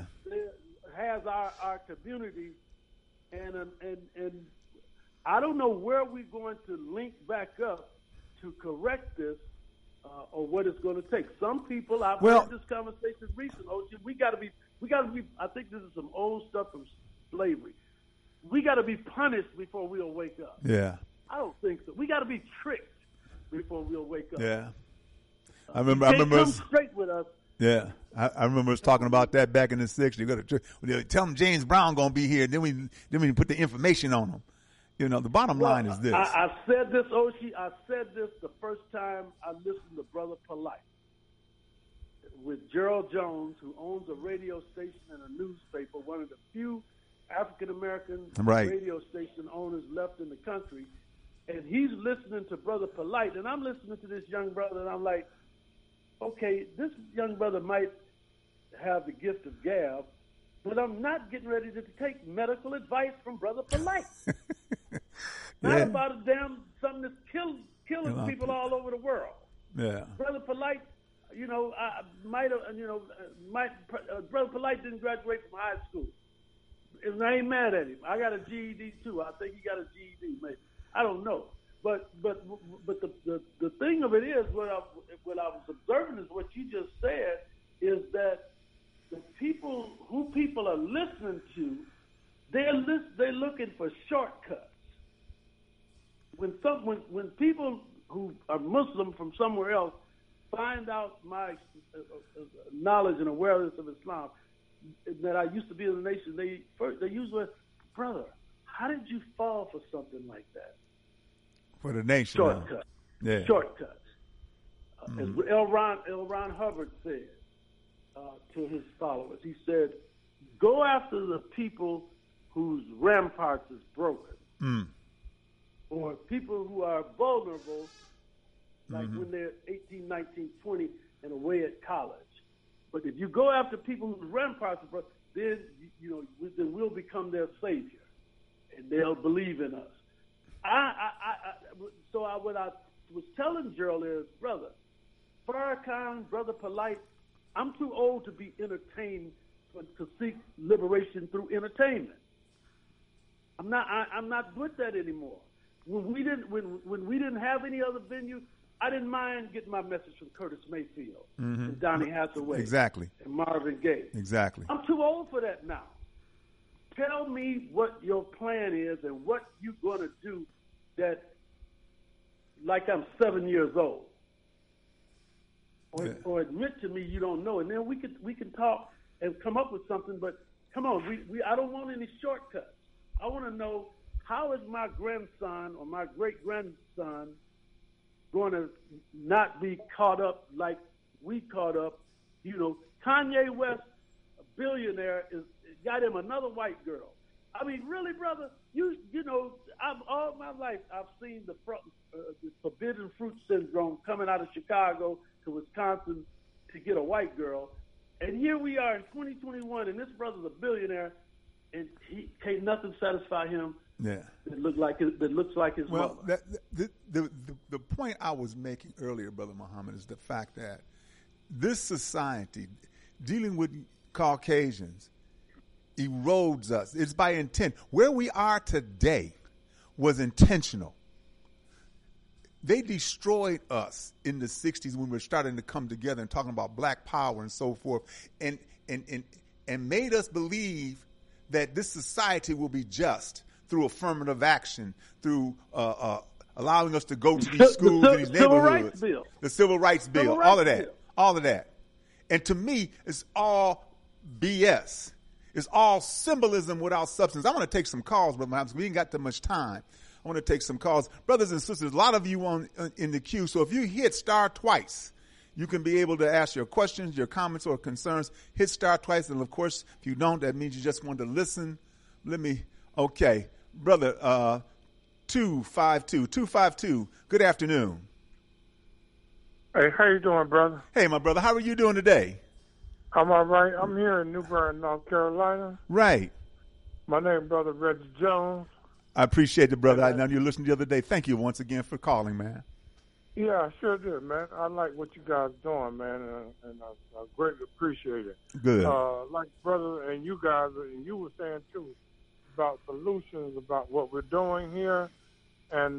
our community, and I don't know where we're going to link back up to correct this, or what it's going to take. Some people, I've heard this conversation recently. We got to be. I think this is some old stuff from slavery. We got to be punished before we'll wake up. Yeah. I don't think so. We got to be tricked before we'll wake up. Yeah. I remember come straight with us. Yeah. I remember us talking about that back in the 60s. You got to tell them James Brown going to be here. Then we put the information on them. The bottom line is this. I said this, Oshie. I said this the first time I listened to Brother Polite with Gerald Jones, who owns a radio station and a newspaper, one of the few African-American radio station owners left in the country. And he's listening to Brother Polite, and I'm listening to this young brother, and I'm like, okay, this young brother might have the gift of gab, but I'm not getting ready to take medical advice from Brother Polite. Not about something that's killing people all over the world. Yeah. Brother Polite, Brother Polite didn't graduate from high school. and I ain't mad at him. I got a GED too. I think he got a GED, maybe. I don't know. But the thing of it is, what I was observing is what you just said, is that the people who people are listening to, they're looking for shortcuts. When people who are Muslim from somewhere else find out my knowledge and awareness of Islam, that I used to be in the nation, they usually, brother, how did you fall for something like that? For the nation. Shortcuts. Yeah. Shortcuts. As L. Ron Hubbard said to his followers, he said, go after the people whose ramparts is broken, or people who are vulnerable, like when they're 18, 19, 20, and away at college. But if you go after people whose ramparts are broken, then then we'll become their savior, and they'll believe in us. What I was telling Gerald is, brother, Farrakhan, brother Polite, I'm too old to be entertained to seek liberation through entertainment. I'm not with that anymore. When we didn't have any other venue, I didn't mind getting my message from Curtis Mayfield and Donny Hathaway, exactly, and Marvin Gaye. Exactly. I'm too old for that now. Tell me what your plan is and what you're going to do that, like I'm 7 years old, or admit to me you don't know, and then we can talk and come up with something. But come on, I don't want any shortcuts. I want to know, how is my grandson or my great grandson going to not be caught up like we caught up? Kanye West, a billionaire, got him another white girl. I mean, really, brother, all my life I've seen the forbidden fruit syndrome coming out of Chicago to Wisconsin to get a white girl. And here we are in 2021, and this brother's a billionaire, and he can't nothing satisfy him. Yeah, that looks like his mother. Well, the point I was making earlier, Brother Muhammad, is the fact that this society, dealing with Caucasians, erodes us. It's by intent. Where we are today was intentional. They destroyed us in the 60s when we were starting to come together and talking about black power and so forth, and made us believe that this society will be just through affirmative action, through allowing us to go to these schools and these neighborhoods. The Civil Rights Bill, all of that. And to me, it's all BS. It's all symbolism without substance. I want to take some calls, Brother Muhammad. We ain't got that much time. I want to take some calls. Brothers and sisters, a lot of you in the queue, so if you hit star twice, you can be able to ask your questions, your comments, or concerns. Hit star twice, and of course, if you don't, that means you just want to listen. Okay. Brother, 252, good afternoon. Hey, how you doing, brother? Hey, my brother, how are you doing today? I'm all right. I'm here in New Bern, North Carolina. Right. My name is Brother Reggie Jones. I appreciate it, brother. I know you listened the other day. Thank you once again for calling, man. Yeah, I sure did, man. I like what you guys doing, man, and I greatly appreciate it. Good. Like brother and you guys, and you were saying too, about solutions, about what we're doing here, and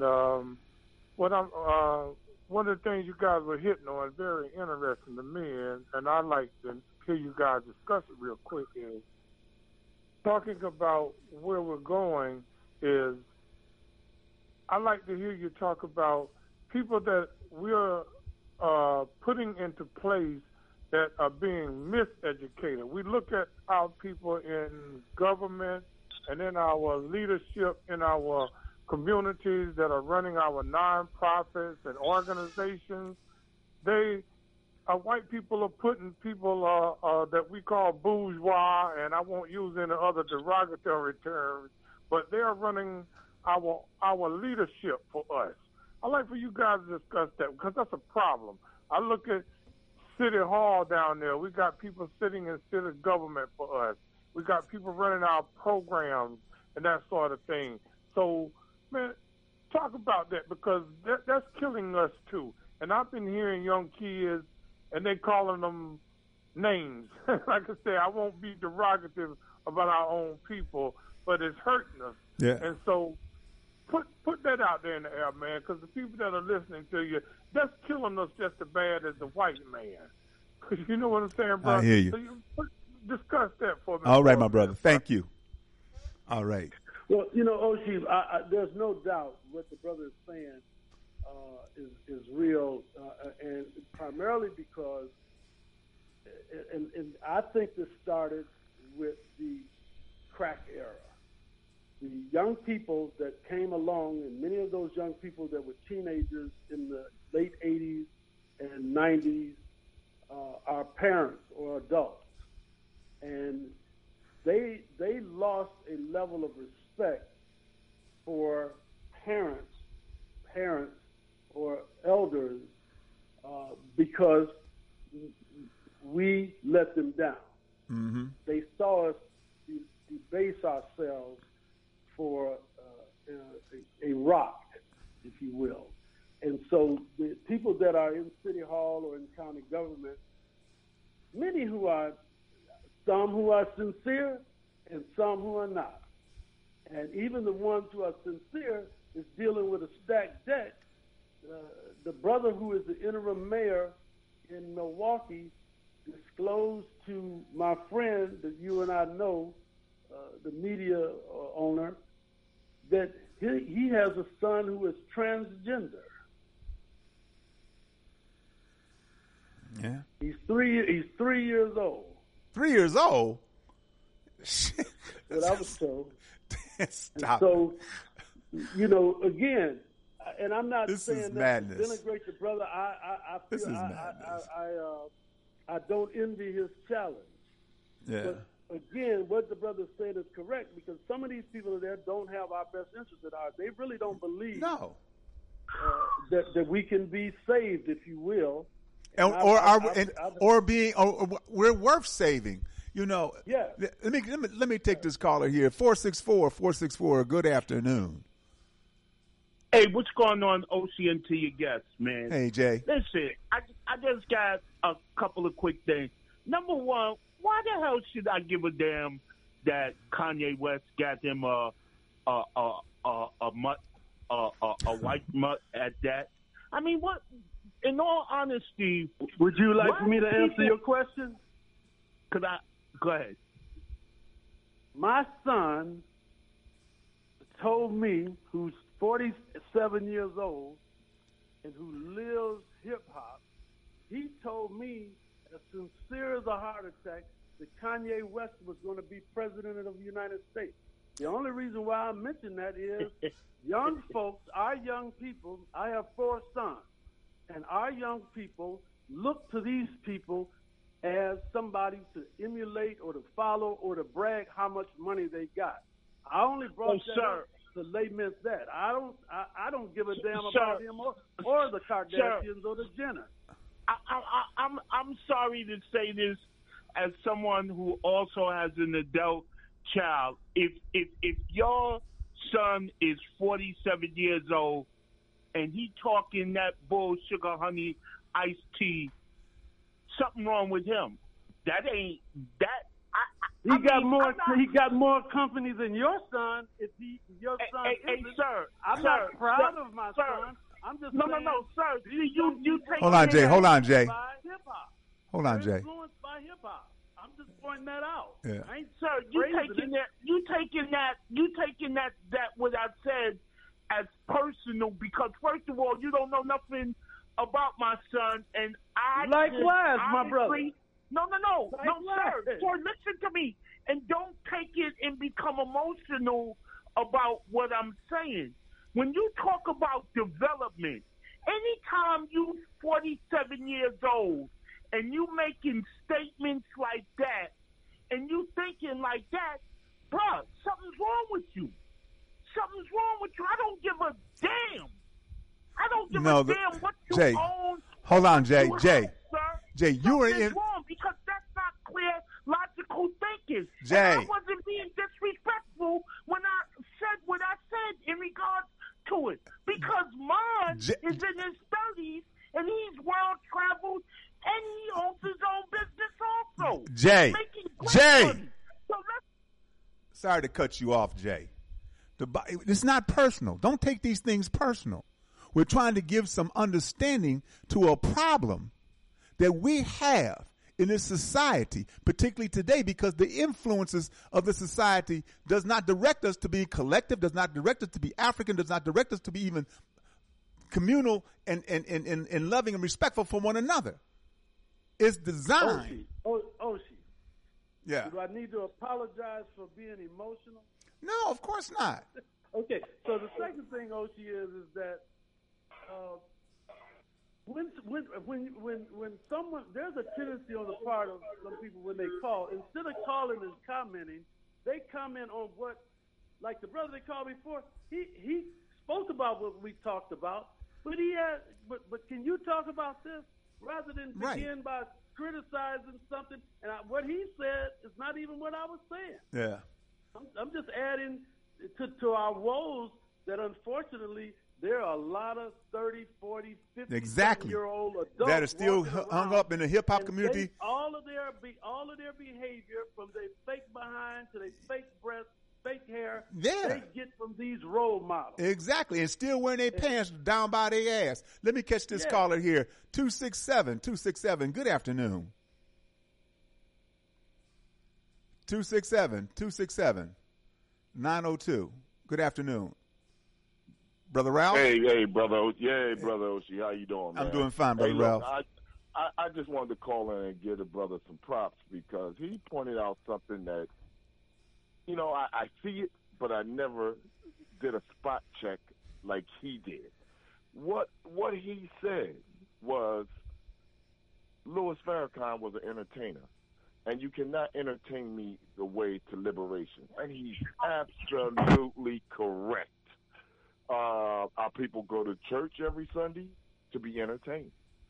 one of the things you guys were hitting on, very interesting to me, and I like to hear you guys discuss it real quick, is talking about where we're going. Is I like to hear you talk about people that we're putting into place that are being miseducated. We look at our people in government and in our leadership in our communities that are running our nonprofits and organizations. White people are putting people that we call bourgeois, and I won't use any other derogatory terms, but they're running our leadership for us. I'd like for you guys to discuss that, because that's a problem. I look at City Hall down there. We got people sitting in city government for us. We got people running our programs and that sort of thing. So, man, talk about that, because that's killing us too. And I've been hearing young kids, and they calling them names. Like I said, I won't be derogative about our own people, but it's hurting us. Yeah. And so put that out there in the air, man, because the people that are listening to you, that's killing us just as bad as the white man. You know what I'm saying, bro? I hear you. So discuss that for me. All right, my brother. Thank you. All right. Well, Oshie, there's no doubt what the brother is saying is real, and primarily because, and I think this started with the crack era. The young people that came along, and many of those young people that were teenagers in the late 80s and 90s are parents or adults. And they lost a level of respect for parents or elders because we let them down. Mm-hmm. They saw us debase ourselves for a rock, if you will. And so the people that are in City Hall or in county government, some who are sincere and some who are not. And even the ones who are sincere is dealing with a stacked deck. The brother who is the interim mayor in Milwaukee disclosed to my friend that you and I know, the media owner, that he has a son who is transgender. Yeah. He's 3 years old. 3 years old? What I was told. Stop. So, again, and I'm not this saying that to denigrate your brother. I feel this is madness. I don't envy his challenge. Yeah. But again, what the brother said is correct, because some of these people there don't have our best interests at heart. They really don't believe that we can be saved, if you will. We're worth saving. Yeah. Let me take this caller here. 464. Good afternoon. Hey, what's going on, OC, to your guests, man? Hey, Jay. Listen, I just got a couple of quick things. Number one, why the hell should I give a damn that Kanye West got him a white mutt at that? I mean, what? In all honesty, would you like for me to answer your question? Could I? Go ahead. My son told me, who's 47 years old and who lives hip-hop, he told me, as sincere as a heart attack, that Kanye West was going to be president of the United States. The only reason why I mention that is young folks, our young people, I have 4 sons, and our young people look to these people as somebody to emulate or to follow or to brag how much money they got. I only brought that up to lament that. I don't give a damn about him or the Kardashians or the Jenners. I'm sorry to say this as someone who also has an adult child. If your son is 47 years old and he talking that bull sugar honey iced tea, something wrong with him. That ain't that. He got more company than your son. If your son isn't, sir, I'm not proud of my son. I'm just no, sir. You take. Hold on, Jay. Hold on, Jay. Hold on, Jay. Influenced by hip hop. I'm just pointing that out. Yeah. I ain't you taking that what I said as personal, because first of all, you don't know nothing about my son, and I likewise, my brother. No, sir. Sir, listen to me, and don't take it and become emotional about what I'm saying. When you talk about development, anytime you 47 years old and you making statements like that, and you thinking like that, bruh, something's wrong with you. Something's wrong with you. I don't give a damn. I don't give a damn what you Jay, own. Hold on, Jay. Jay, you were in. Wrong because that's not clear, logical thinking. Jay, and I wasn't being disrespectful when I said what I said in regards to it, because mine is in his 30s and he's well traveled and he owns his own business also. Jay. Money. So Sorry to cut you off, Jay. It's not personal. Don't take these things personal. We're trying to give some understanding to a problem that we have in this society, particularly today, because the influences of the society does not direct us to be collective, does not direct us to be African, does not direct us to be even communal and loving and respectful for one another. It's designed. Oshi. Yeah. Do I need to apologize for being emotional? No, of course not. Okay. So the second thing, Oshi, is that when someone, there's a tendency on the part of some people when they call, instead of calling and commenting, they comment on what, like the brother they called before, he spoke about what we talked about, but but can you talk about this rather than begin by criticizing something? And what he said is not even what I was saying. Yeah. I'm just adding to our woes that unfortunately there are a lot of 30, 40, 50-year-old adults that are still hung up in the hip hop community. All of their behavior, from their fake behind to their fake breasts, fake hair, they get from these role models. Exactly, and still wearing their pants down by their ass. Let me catch this caller here. 267. Good afternoon. 267. 902. Good afternoon. Brother Ralph? Hey, brother Oshi. How you doing, man? I'm doing fine, Brother Ralph. I just wanted to call in and give the brother some props because he pointed out something that, I see it, but I never did a spot check like he did. What he said was Louis Farrakhan was an entertainer, and you cannot entertain me the way to liberation. And he's absolutely correct. Our people go to church every Sunday to be entertained.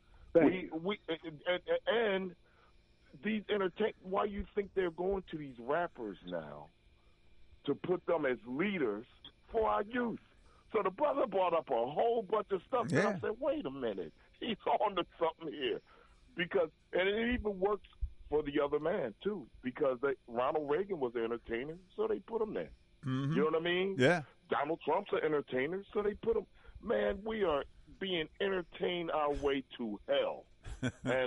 And these why you think they're going to these rappers now to put them as leaders for our youth? So the brother brought up a whole bunch of stuff, and I said, wait a minute, he's on to something here, and it even works for the other man too, because Ronald Reagan was an entertainer, so they put him there. Mm-hmm. You know what I mean? Yeah. Donald Trump's an entertainer, so they put him. Man, we are being entertained our way to hell, and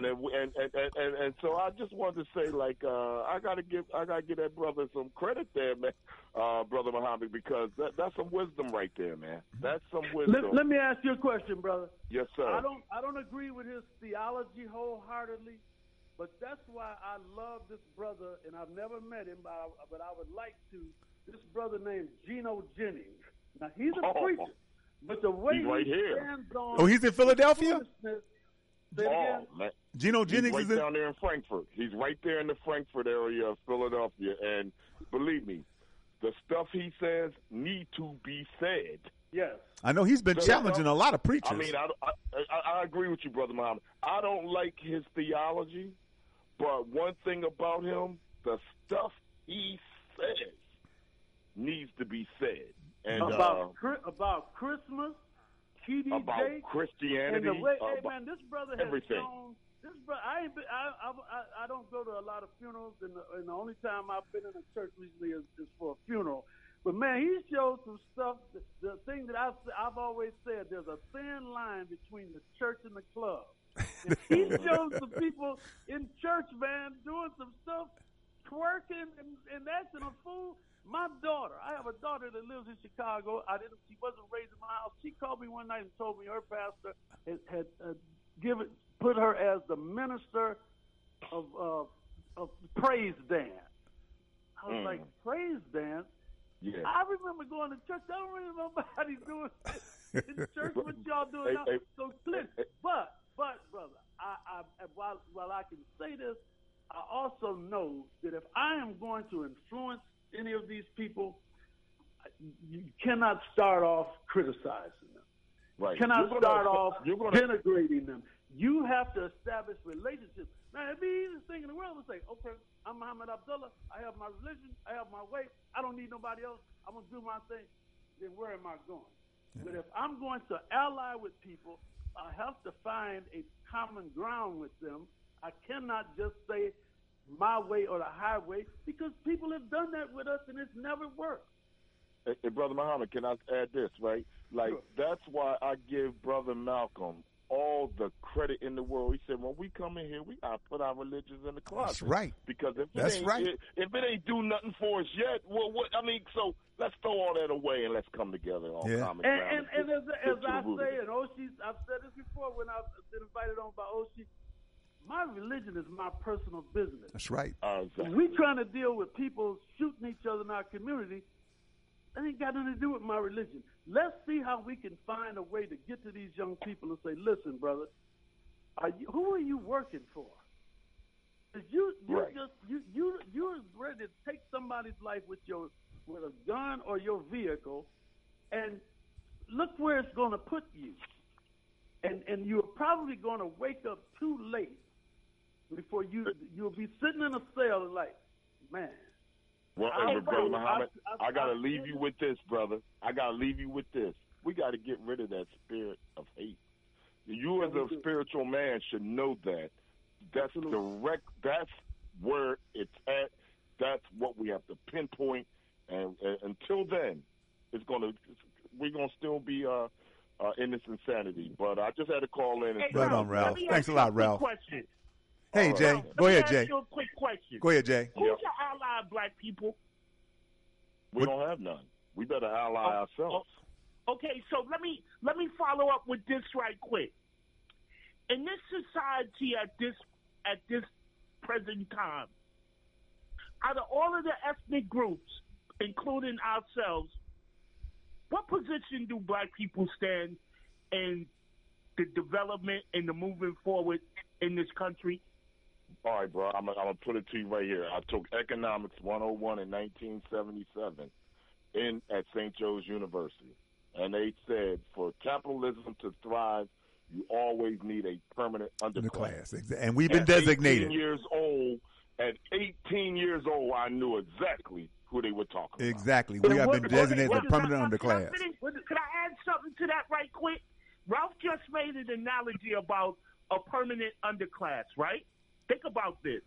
so I just wanted to say, I gotta give that brother some credit there, man, Brother Muhammad, because that's some wisdom right there, man. That's some wisdom. Let me ask you a question, brother. Yes, sir. I don't agree with his theology wholeheartedly, but that's why I love this brother, and I've never met him, but I would like to. This brother named Geno Jennings. Now, he's a preacher, but the way he stands on... Oh, he's in Philadelphia? Man. Geno Jennings is down there in Frankfurt. He's right there in the Frankfurt area of Philadelphia, and believe me, the stuff he says need to be said. Yes. I know he's been challenging a lot of preachers. I mean, I agree with you, Brother Muhammad. I don't like his theology, but one thing about him, the stuff he says needs to be said. And about Christmas, TD about Jakes, Christianity, and the way, hey man, this brother has everything. shown. This brother, I don't go to a lot of funerals, and the only time I've been in a church recently is for a funeral. But man, he showed some stuff. The thing that I've always said, there's a thin line between the church and the club. And he showed some people in church, man, doing some stuff, twerking and acting a fool. My daughter, I have a daughter that lives in Chicago. She wasn't raised in my house. She called me one night and told me her pastor had put her as the minister of praise dance. I was like, praise dance? Yeah. I remember going to church. I don't remember nobody doing it in church. What y'all doing now? So clear. But brother, while I can say this, I also know that if I am going to influence any of these people, you cannot start off criticizing them. Right. You cannot start off denigrating them. You have to establish relationships. Now, it'd be the easiest thing in the world to say, okay, I'm Muhammad Abdullah. I have my religion. I have my way. I don't need nobody else. I'm going to do my thing. Then where am I going? Yeah. But if I'm going to ally with people, I have to find a common ground with them. I cannot just say my way or the highway, because people have done that with us and it's never worked. Hey, Brother Muhammad, can I add this, right? Like, Sure. That's why I give Brother Malcolm all the credit in the world. He said, when we come in here, we got to put our religions in the closet. That's right. Because if That's it ain't, right. if it ain't do nothing for us yet, well, what? I mean, so let's throw all that away and let's come together on common ground. And as get I to the root of say, it. and Oshi, I've said this before when I've been invited on by Oshi, my religion is my personal business. That's right. Exactly. We trying to deal with people shooting each other in our community. That ain't got nothing to do with my religion. Let's see how we can find a way to get to these young people and say, listen, brother, who are you working for? 'Cause you're ready to take somebody's life with a gun or your vehicle, and look where it's going to put you. And you're probably going to wake up too late before you'll be sitting in a cell and like, man. Well, Brother Muhammad, I got to leave you with this, brother. I got to leave you with this. We got to get rid of that spirit of hate. You as a spiritual man should know that. That's that's where it's at. That's what we have to pinpoint. And until then, we're going to still be in this insanity. But I just had to call in. And Right on, Ralph. Thanks a lot, Ralph. Question. Hey, Jay. Go ahead, Jay. Ask you a quick question. Go ahead, Jay. Who's your ally of black people? We don't have none. We better ally ourselves. Okay, so let me follow up with this right quick. In this society at this present time, out of all of the ethnic groups, including ourselves, what position do black people stand in the development and the moving forward in this country? All right, bro. I'm gonna put it to you right here. I took Economics 101 in 1977 at St. Joe's University, and they said for capitalism to thrive, you always need a permanent underclass. And we've been designated. At 18 years old, I knew exactly who they were talking about. Exactly. We have been designated a permanent underclass. Could I add something to that right quick? Ralph just made an analogy about a permanent underclass, right? Think about this.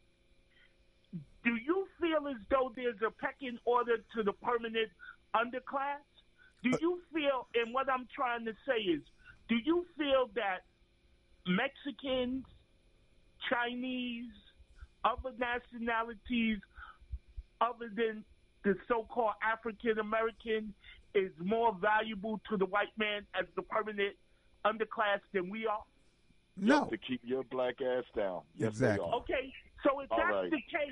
Do you feel as though there's a pecking order to the permanent underclass? Do you feel, and what I'm trying to say is, do you feel that Mexicans, Chinese, other nationalities other than the so-called African American is more valuable to the white man as the permanent underclass than we are? No. To keep your black ass down. Yes, exactly. they are. Okay, so if that's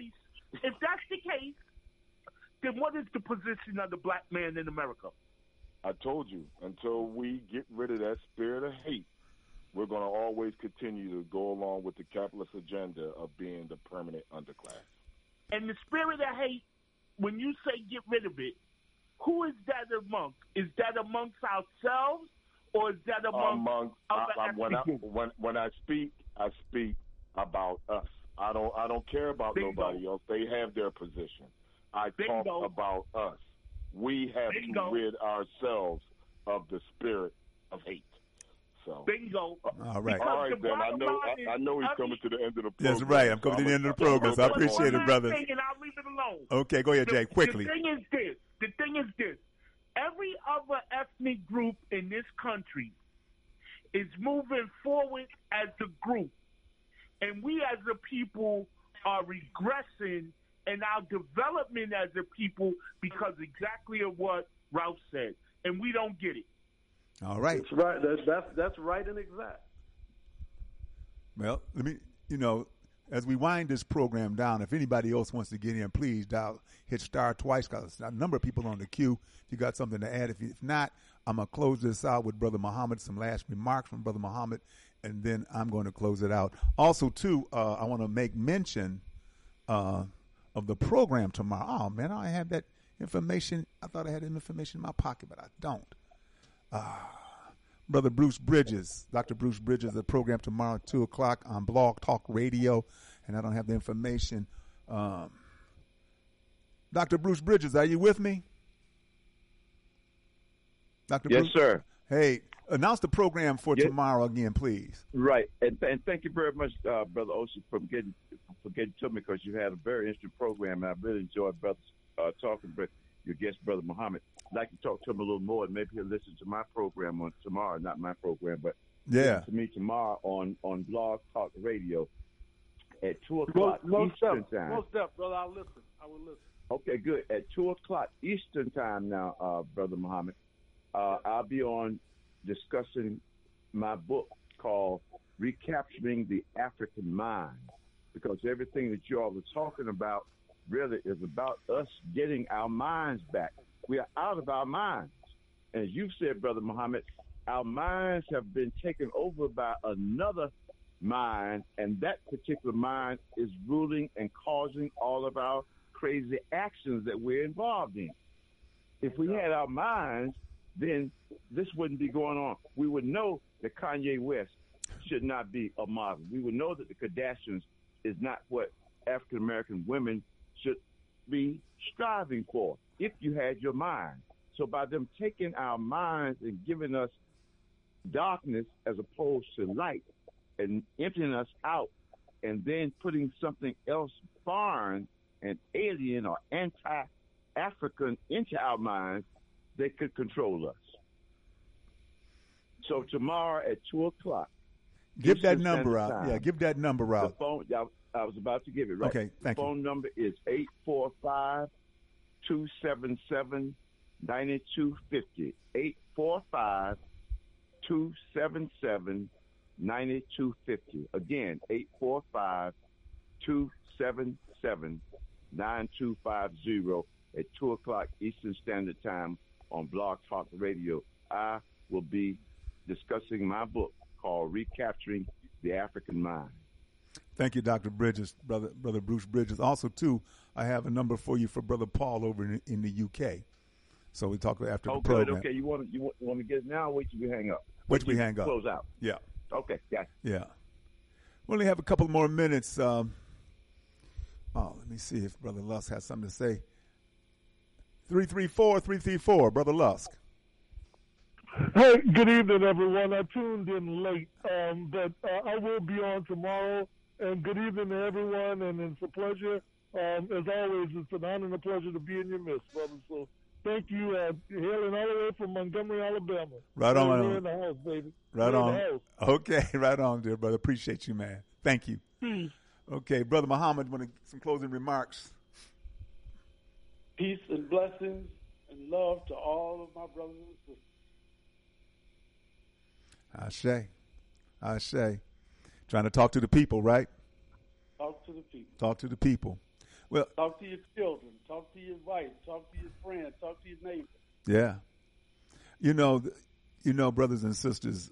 the case, then what is the position of the black man in America? I told you, until we get rid of that spirit of hate, we're going to always continue to go along with the capitalist agenda of being the permanent underclass. And the spirit of hate, when you say get rid of it, who is that amongst? Is that amongst ourselves, or is that amongst other ethnic groups? When I speak about us. I don't care about nobody else. They have their position. I talk about us. We have to rid ourselves of the spirit of hate. So, bingo. All right. All right, then. I know he's coming to the end of the program. That's right. I'm coming to the end of the program, so I appreciate it, brother. And I'll leave it alone. Okay, go ahead, Jay, quickly. The thing is this. Every other ethnic group in this country is moving forward as a group. And we as a people are regressing in our development as a people because exactly of what Ralph said. And we don't get it. All right. That's right. That's right and exact. Well, let me, as we wind this program down, if anybody else wants to get in, please hit star twice, because a number of people on the queue. If you got something to add, if not, I'm going to close this out with Brother Muhammad, some last remarks from Brother Muhammad, and then I'm going to close it out. Also, too, I want to make mention of the program tomorrow. Oh, man, I have that information. I thought I had information in my pocket, but I don't. Brother Bruce Bridges, Dr. Bruce Bridges, the program tomorrow at 2 o'clock on Blog Talk Radio, and I don't have the information. Dr. Bruce Bridges, are you with me? Dr. Yes, Bruce? sir. Hey, Announce the program for tomorrow again, please. Right, and thank you very much, Brother Oshie, for getting to me, because you had a very interesting program, and I really enjoyed talking to your guest, Brother Muhammad. I'd like to talk to him a little more, and maybe he'll listen to my program on tomorrow, not my program, but listen to me tomorrow on Blog Talk Radio at 2 o'clock Eastern Time. Most definitely, brother. I will listen. Okay, good. At 2 o'clock Eastern Time now, Brother Muhammad, I'll be on discussing my book called Recapturing the African Mind, because everything that you all are talking about really is about us getting our minds back. We are out of our minds. As you said, Brother Muhammad, our minds have been taken over by another mind, and that particular mind is ruling and causing all of our crazy actions that we're involved in. If we had our minds, then this wouldn't be going on. We would know that Kanye West should not be a model. We would know that the Kardashians is not what African American women should be striving for, if you had your mind. So by them taking our minds and giving us darkness as opposed to light, and emptying us out, and then putting something else foreign and alien or anti-African into our minds, they could control us. So tomorrow at 2 o'clock. Give that number out. Yeah, give that number out. The phone, I was about to give it, right? Okay, thank you. The phone number is 845-277-9250. 845-277-9250. Again, 845-277-9250 at 2 o'clock Eastern Standard Time on Blog Talk Radio. I will be discussing my book called Recapturing the African Mind. Thank you, Dr. Bridges, brother Bruce Bridges. Also, too, I have a number for you for Brother Paul over in the UK. So we talk after the program. Okay. You want to get it now, or wait till we hang up? Wait till we hang up. Close out. Yeah. Okay, got you. Yeah. We only have a couple more minutes. Let me see if Brother Lusk has something to say. 334, Brother Lusk. Hey, good evening, everyone. I tuned in late, but I will be on tomorrow. And good evening to everyone, and it's a pleasure. As always, it's an honor and a pleasure to be in your midst, brother. So thank you. Hailing all the way from Montgomery, Alabama. Right on. We're in the house, baby. Right on. Okay, right on, dear brother. Appreciate you, man. Thank you. Peace. Okay, Brother Muhammad, want some closing remarks? Peace and blessings and love to all of my brothers and sisters. Ashe. Trying to talk to the people, right? Talk to the people. Talk to the people. Well, talk to your children. Talk to your wife. Talk to your friends. Talk to your neighbors. Yeah. You know, brothers and sisters,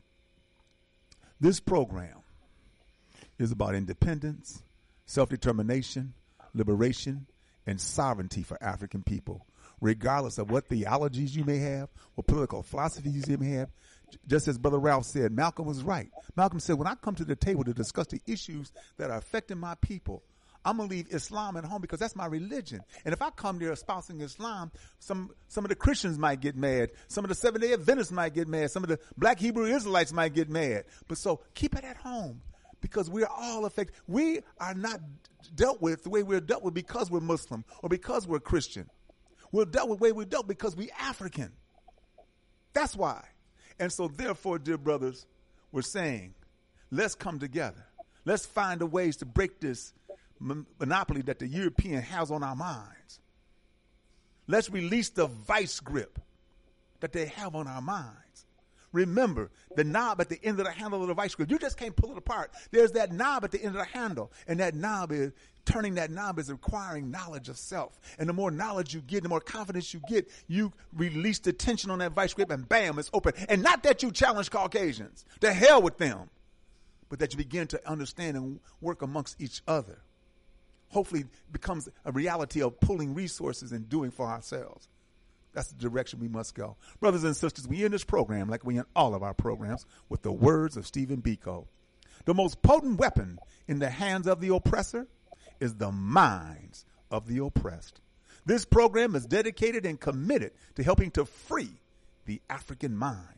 this program is about independence, self-determination, liberation, and sovereignty for African people, regardless of what theologies you may have, what political philosophies you may have. Just as Brother Ralph said, Malcolm was right. Malcolm said, when I come to the table to discuss the issues that are affecting my people, I'm going to leave Islam at home because that's my religion. And if I come there espousing Islam, some of the Christians might get mad. Some of the Seventh-day Adventists might get mad. Some of the black Hebrew Israelites might get mad. But so keep it at home because we're all affected. We are not dealt with the way we're dealt with because we're Muslim or because we're Christian. We're dealt with the way we're dealt because we're African. That's why. And so, therefore, dear brothers, we're saying, let's come together. Let's find a ways to break this monopoly that the European has on our minds. Let's release the vice grip that they have on our minds. Remember, the knob at the end of the handle of the vice grip, you just can't pull it apart. There's that knob at the end of the handle, and that knob is, turning that knob is requiring knowledge of self. And the more knowledge you get, the more confidence you get, you release the tension on that vice grip, and bam, it's open. And not that you challenge Caucasians. To hell with them. But that you begin to understand and work amongst each other. Hopefully it becomes a reality of pulling resources and doing for ourselves. That's the direction we must go. Brothers and sisters, we end this program, like we end all of our programs, with the words of Stephen Biko. The most potent weapon in the hands of the oppressor is the minds of the oppressed. This program is dedicated and committed to helping to free the African mind.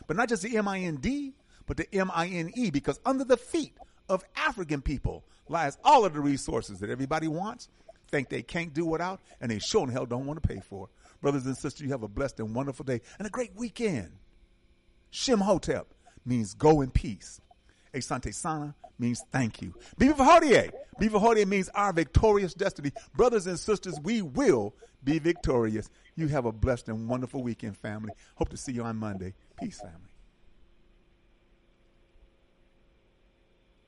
But not just the M-I-N-D, but the M-I-N-E, because under the feet of African people lies all of the resources that everybody wants, think they can't do without, and they sure in hell don't want to pay for. Brothers and sisters, you have a blessed and wonderful day and a great weekend. Shem Hotep means go in peace. Asante Sana means thank you. Bibi Hodie. Bibi Hodie means our victorious destiny. Brothers and sisters, we will be victorious. You have a blessed and wonderful weekend, family. Hope to see you on Monday. Peace, family.